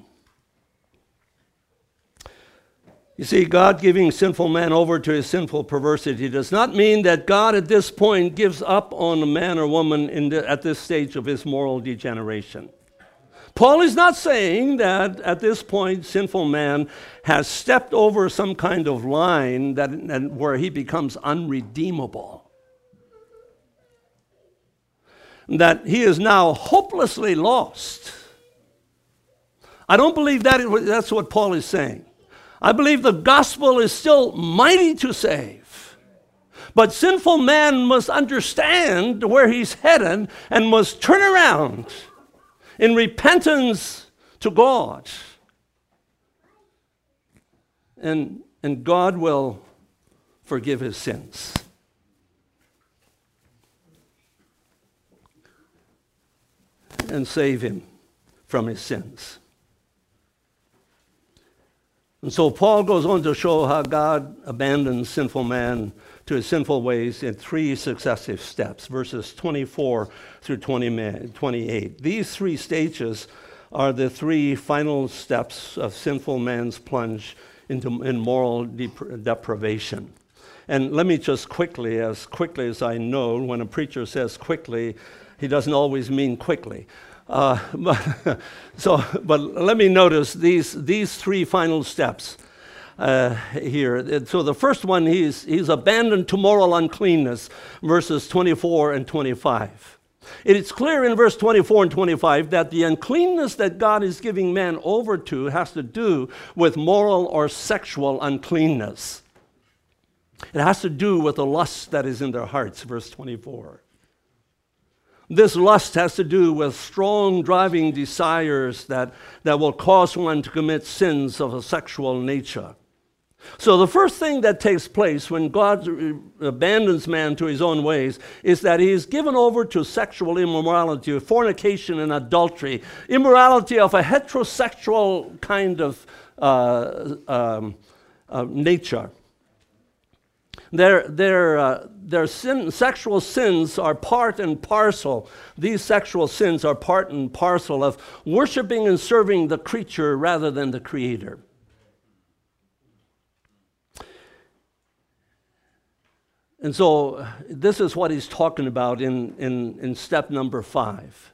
You see, God giving sinful man over to his sinful perversity does not mean that God at this point gives up on a man or woman in the, at this stage of his moral degeneration. Paul is not saying that at this point sinful man has stepped over some kind of line that, that where he becomes unredeemable. That he is now hopelessly lost. I don't believe that it, that's what Paul is saying. I believe the gospel is still mighty to save. But sinful man must understand where he's headed and must turn around in repentance to God. And, and God will forgive his sins. And save him from his sins. And so Paul goes on to show how God abandons sinful man to his sinful ways in three successive steps, verses twenty-four through twenty-eight. These three stages are the three final steps of sinful man's plunge into in moral dep- deprivation. And let me just quickly, as quickly as I know, when a preacher says quickly, he doesn't always mean quickly. Uh, but, so, but let me notice these, these three final steps. Uh, here. So the first one, he's, he's abandoned to moral uncleanness, verses twenty-four and twenty-five. It is clear in verse twenty-four and twenty-five that the uncleanness that God is giving man over to has to do with moral or sexual uncleanness. It has to do with the lust that is in their hearts, verse twenty-four. This lust has to do with strong driving desires that, that will cause one to commit sins of a sexual nature. So the first thing that takes place when God abandons man to his own ways is that he is given over to sexual immorality, fornication and adultery, immorality of a heterosexual kind of uh, um, uh, nature. Their, their, uh, their sin, sexual sins are part and parcel. These sexual sins are part and parcel of worshiping and serving the creature rather than the Creator. And so this is what he's talking about in, in, in step number five.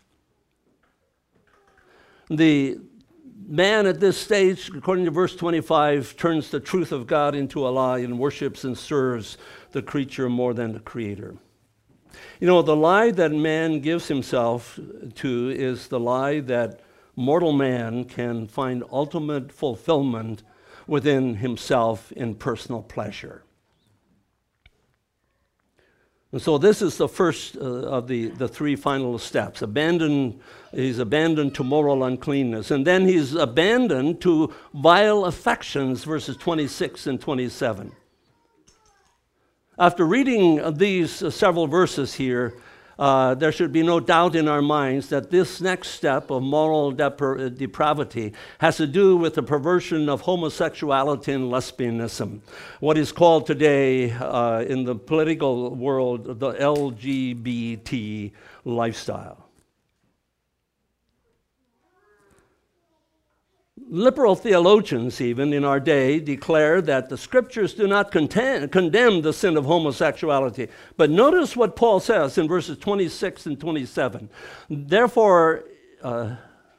The man at this stage, according to verse twenty-five, turns the truth of God into a lie and worships and serves the creature more than the Creator. You know, the lie that man gives himself to is the lie that mortal man can find ultimate fulfillment within himself in personal pleasure. And so this is the first uh, of the, the three final steps. Abandon, he's abandoned to moral uncleanness. And then he's abandoned to vile affections, verses twenty-six and twenty-seven. After reading these uh, several verses here, uh, there should be no doubt in our minds that this next step of moral depra- depravity has to do with the perversion of homosexuality and lesbianism, what is called today uh, in the political world the L G B T lifestyle. Liberal theologians, even in our day, declare that the scriptures do not contain, condemn the sin of homosexuality. But notice what Paul says in verses twenty-six and twenty-seven. Therefore, uh,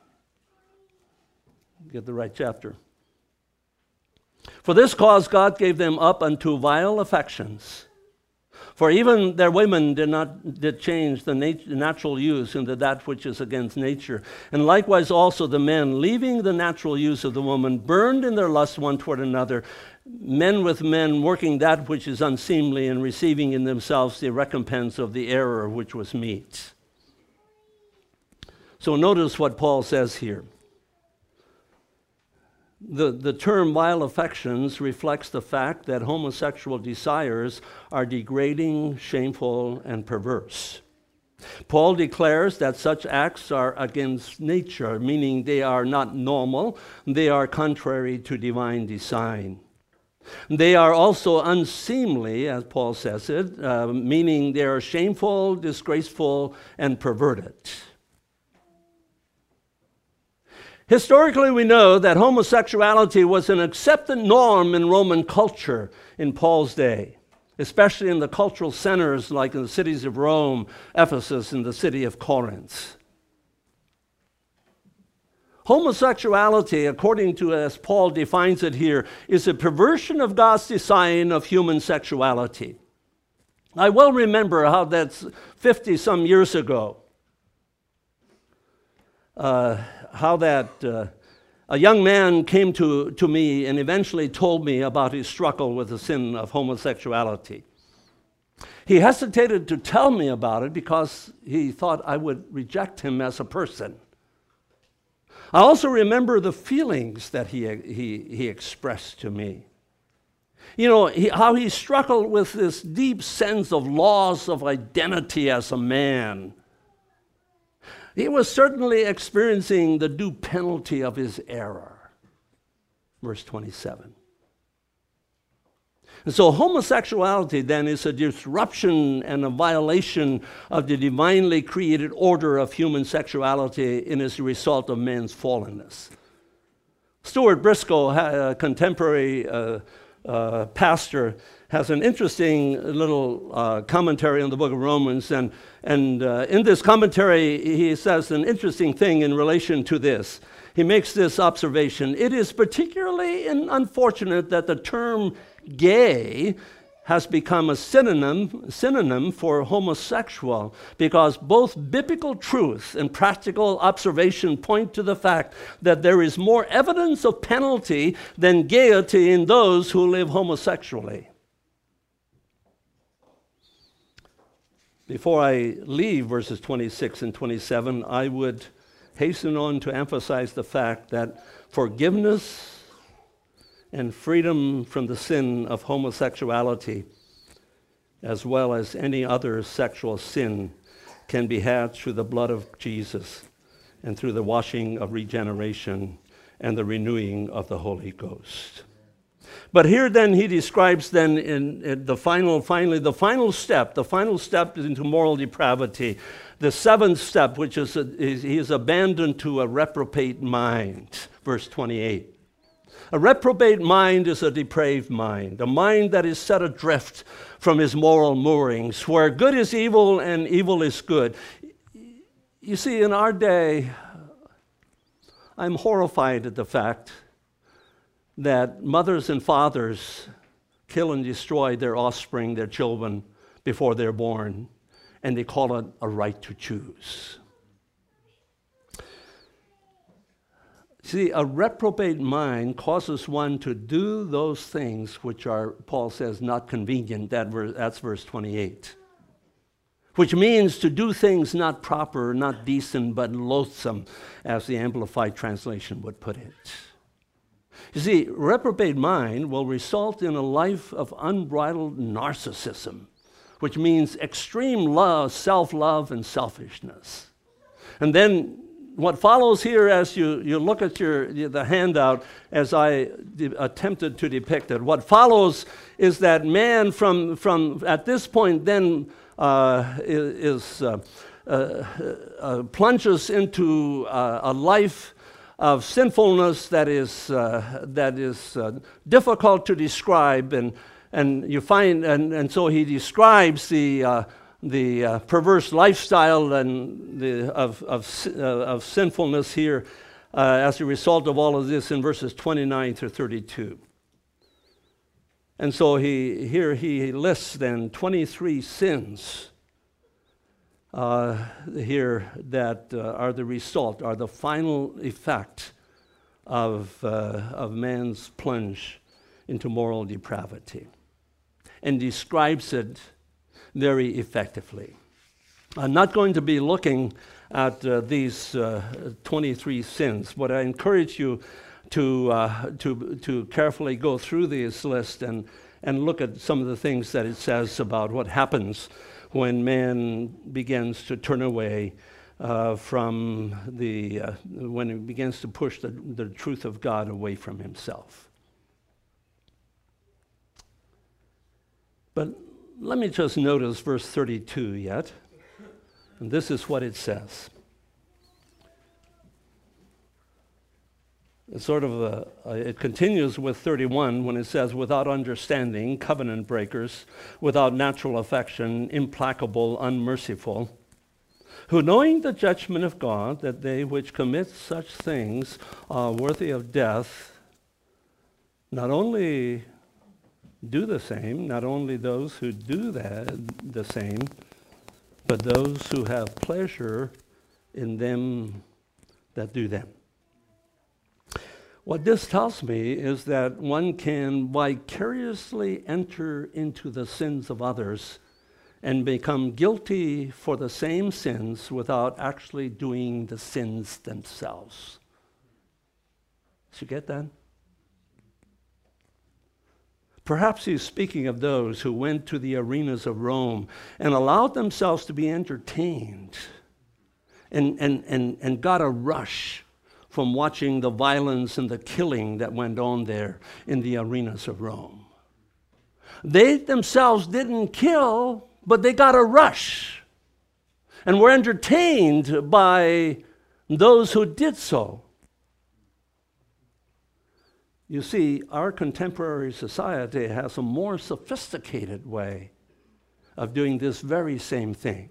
get the right chapter. For this cause God gave them up unto vile affections. For even their women did not did change the nat- natural use into that which is against nature. And likewise also the men, leaving the natural use of the woman, burned in their lust one toward another, men with men working that which is unseemly and receiving in themselves the recompense of the error which was meet. So notice what Paul says here. The, the term vile affections reflects the fact that homosexual desires are degrading, shameful, and perverse. Paul declares that such acts are against nature, meaning they are not normal, they are contrary to divine design. They are also unseemly, as Paul says it, uh, meaning they are shameful, disgraceful, and perverted. Historically, we know that homosexuality was an accepted norm in Roman culture in Paul's day, especially in the cultural centers like in the cities of Rome, Ephesus, and the city of Corinth. Homosexuality, according to as Paul defines it here, is a perversion of God's design of human sexuality. I well remember how that's fifty-some years ago. Uh, how that uh, a young man came to, to me and eventually told me about his struggle with the sin of homosexuality. He hesitated to tell me about it because he thought I would reject him as a person. I also remember the feelings that he, he, he expressed to me. You know, he, how he struggled with this deep sense of loss of identity as a man. He was certainly experiencing the due penalty of his error. Verse twenty-seven. And so homosexuality then is a disruption and a violation of the divinely created order of human sexuality and is a result of man's fallenness. Stuart Briscoe, a contemporary uh, uh, pastor, has an interesting little uh, commentary on the book of Romans. And, and uh, in this commentary, he says an interesting thing in relation to this. He makes this observation. It is particularly unfortunate that the term gay has become a synonym, synonym for homosexual, because both biblical truth and practical observation point to the fact that there is more evidence of penalty than gaiety in those who live homosexually. Before I leave verses twenty-six and twenty-seven, I would hasten on to emphasize the fact that forgiveness and freedom from the sin of homosexuality, as well as any other sexual sin, can be had through the blood of Jesus and through the washing of regeneration and the renewing of the Holy Ghost. But here then he describes then in, in the final, finally, the final step, the final step into moral depravity, the seventh step, which is, a, is he is abandoned to a reprobate mind, verse twenty-eight. A reprobate mind is a depraved mind, a mind that is set adrift from his moral moorings, where good is evil and evil is good. You see, in our day, I'm horrified at the fact that mothers and fathers kill and destroy their offspring, their children, before they're born, and they call it a right to choose. See, a reprobate mind causes one to do those things which are, Paul says, not convenient. That verse, that's verse twenty-eight. which means to do things not proper, not decent, but loathsome, as the Amplified Translation would put it. You see, reprobate mind will result in a life of unbridled narcissism, which means extreme love, self-love, and selfishness. And then what follows here, as you, you look at your the handout, as I de- attempted to depict it, what follows is that man from, from at this point then uh, is, uh, uh, uh, plunges into uh, a life of sinfulness that is, uh, that is uh, difficult to describe, and, and you find, and, and so he describes the uh, the uh, perverse lifestyle and the, of, of, uh, of sinfulness here uh, as a result of all of this in verses twenty-nine through thirty-two. And so he here he lists then twenty-three sins uh, here that uh, are the result, are the final effect of, uh, of man's plunge into moral depravity, and describes it very effectively. I'm not going to be looking at uh, these uh, twenty-three sins, but I encourage you to, uh, to, to carefully go through this list and, and look at some of the things that it says about what happens when man begins to turn away uh, from the, uh, when he begins to push the, the truth of God away from himself. But let me just notice verse thirty-two yet. And this is what it says. It's sort of a, it continues with thirty-one when it says, without understanding, covenant breakers, without natural affection, implacable, unmerciful, who knowing the judgment of God, that they which commit such things are worthy of death, not only do the same, not only those who do that the same, but those who have pleasure in them that do them. What this tells me is that one can vicariously enter into the sins of others and become guilty for the same sins without actually doing the sins themselves. Did you get that? Perhaps he's speaking of those who went to the arenas of Rome and allowed themselves to be entertained and, and, and, and got a rush from watching the violence and the killing that went on there in the arenas of Rome. They themselves didn't kill, but they got a rush and were entertained by those who did so. You see, our contemporary society has a more sophisticated way of doing this very same thing.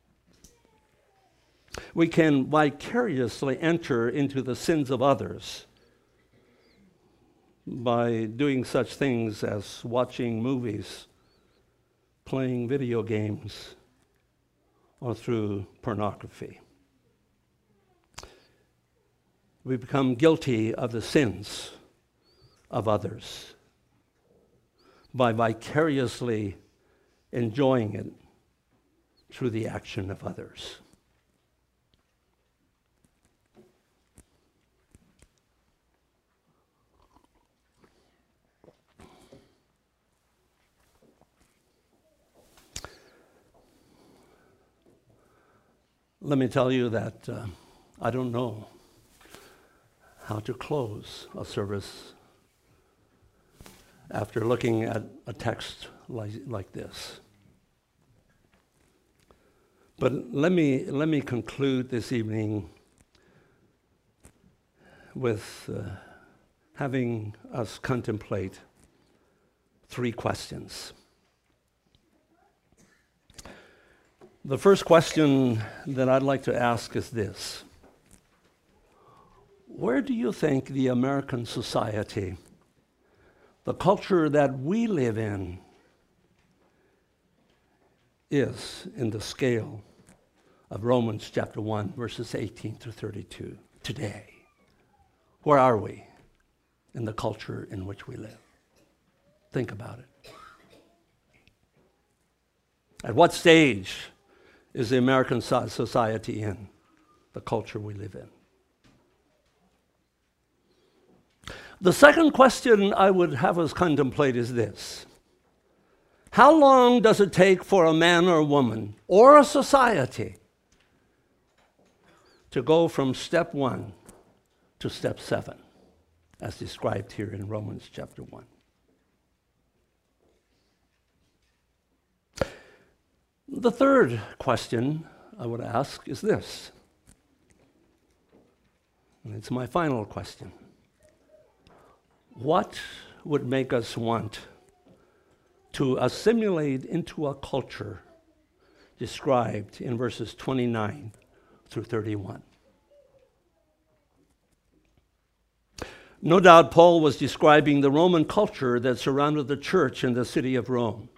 We can vicariously enter into the sins of others by doing such things as watching movies, playing video games, or through pornography. We become guilty of the sins of others by vicariously enjoying it through the action of others. Let me tell you that uh, I don't know how to close a service after looking at a text like, like this. But let me, let me conclude this evening with uh, having us contemplate three questions. The first question that I'd like to ask is this: where do you think the American society, the culture that we live in, is in the scale of Romans chapter one, verses eighteen through thirty-two today? Where are we in the culture in which we live? Think about it. At what stage is the American so- society in, the culture we live in? The second question I would have us contemplate is this. How long does it take for a man or a woman or a society to go from step one to step seven, as described here in Romans chapter one? The third question I would ask is this, and it's my final question. What would make us want to assimilate into a culture described in verses twenty-nine through thirty-one? No doubt Paul was describing the Roman culture that surrounded the church in the city of Rome.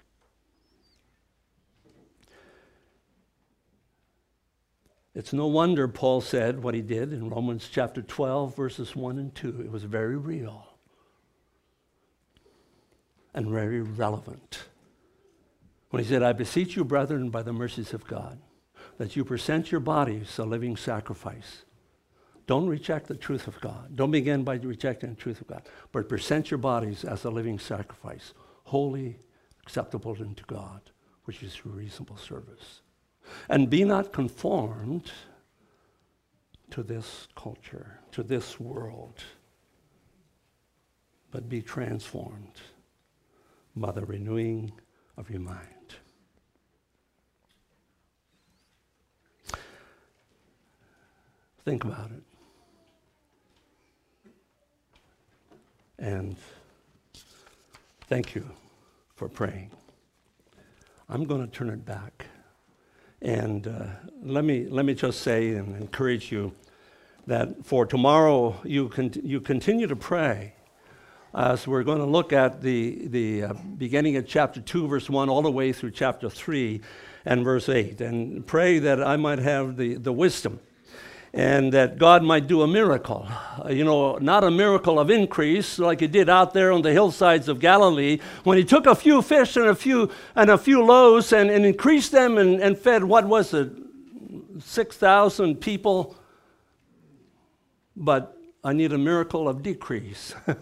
It's no wonder Paul said what he did in Romans chapter twelve, verses one and two. It was very real and very relevant. When he said, I beseech you, brethren, by the mercies of God, that you present your bodies a living sacrifice. Don't reject the truth of God. Don't begin by rejecting the truth of God, but present your bodies as a living sacrifice, holy, acceptable unto God, which is your reasonable service. And be not conformed to this culture, to this world, but be transformed by the renewing of your mind. Think about it. And thank you for praying. I'm going to turn it back. And uh, let me let me just say and encourage you that for tomorrow you con- you continue to pray as we're going to look at the the uh, beginning of chapter two, verse one, all the way through chapter three and verse eight, and pray that I might have the, the wisdom and that God might do a miracle. Uh, you know, not a miracle of increase like he did out there on the hillsides of Galilee when he took a few fish and a few and a few loaves and, and increased them and, and fed, what was it, six thousand people? But I need a miracle of decrease. uh,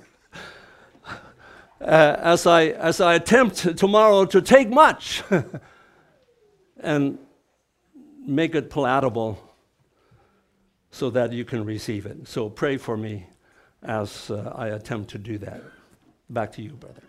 as I as I attempt tomorrow to take much and make it palatable so that you can receive it. So pray for me as uh, I attempt to do that. Back to you, brother.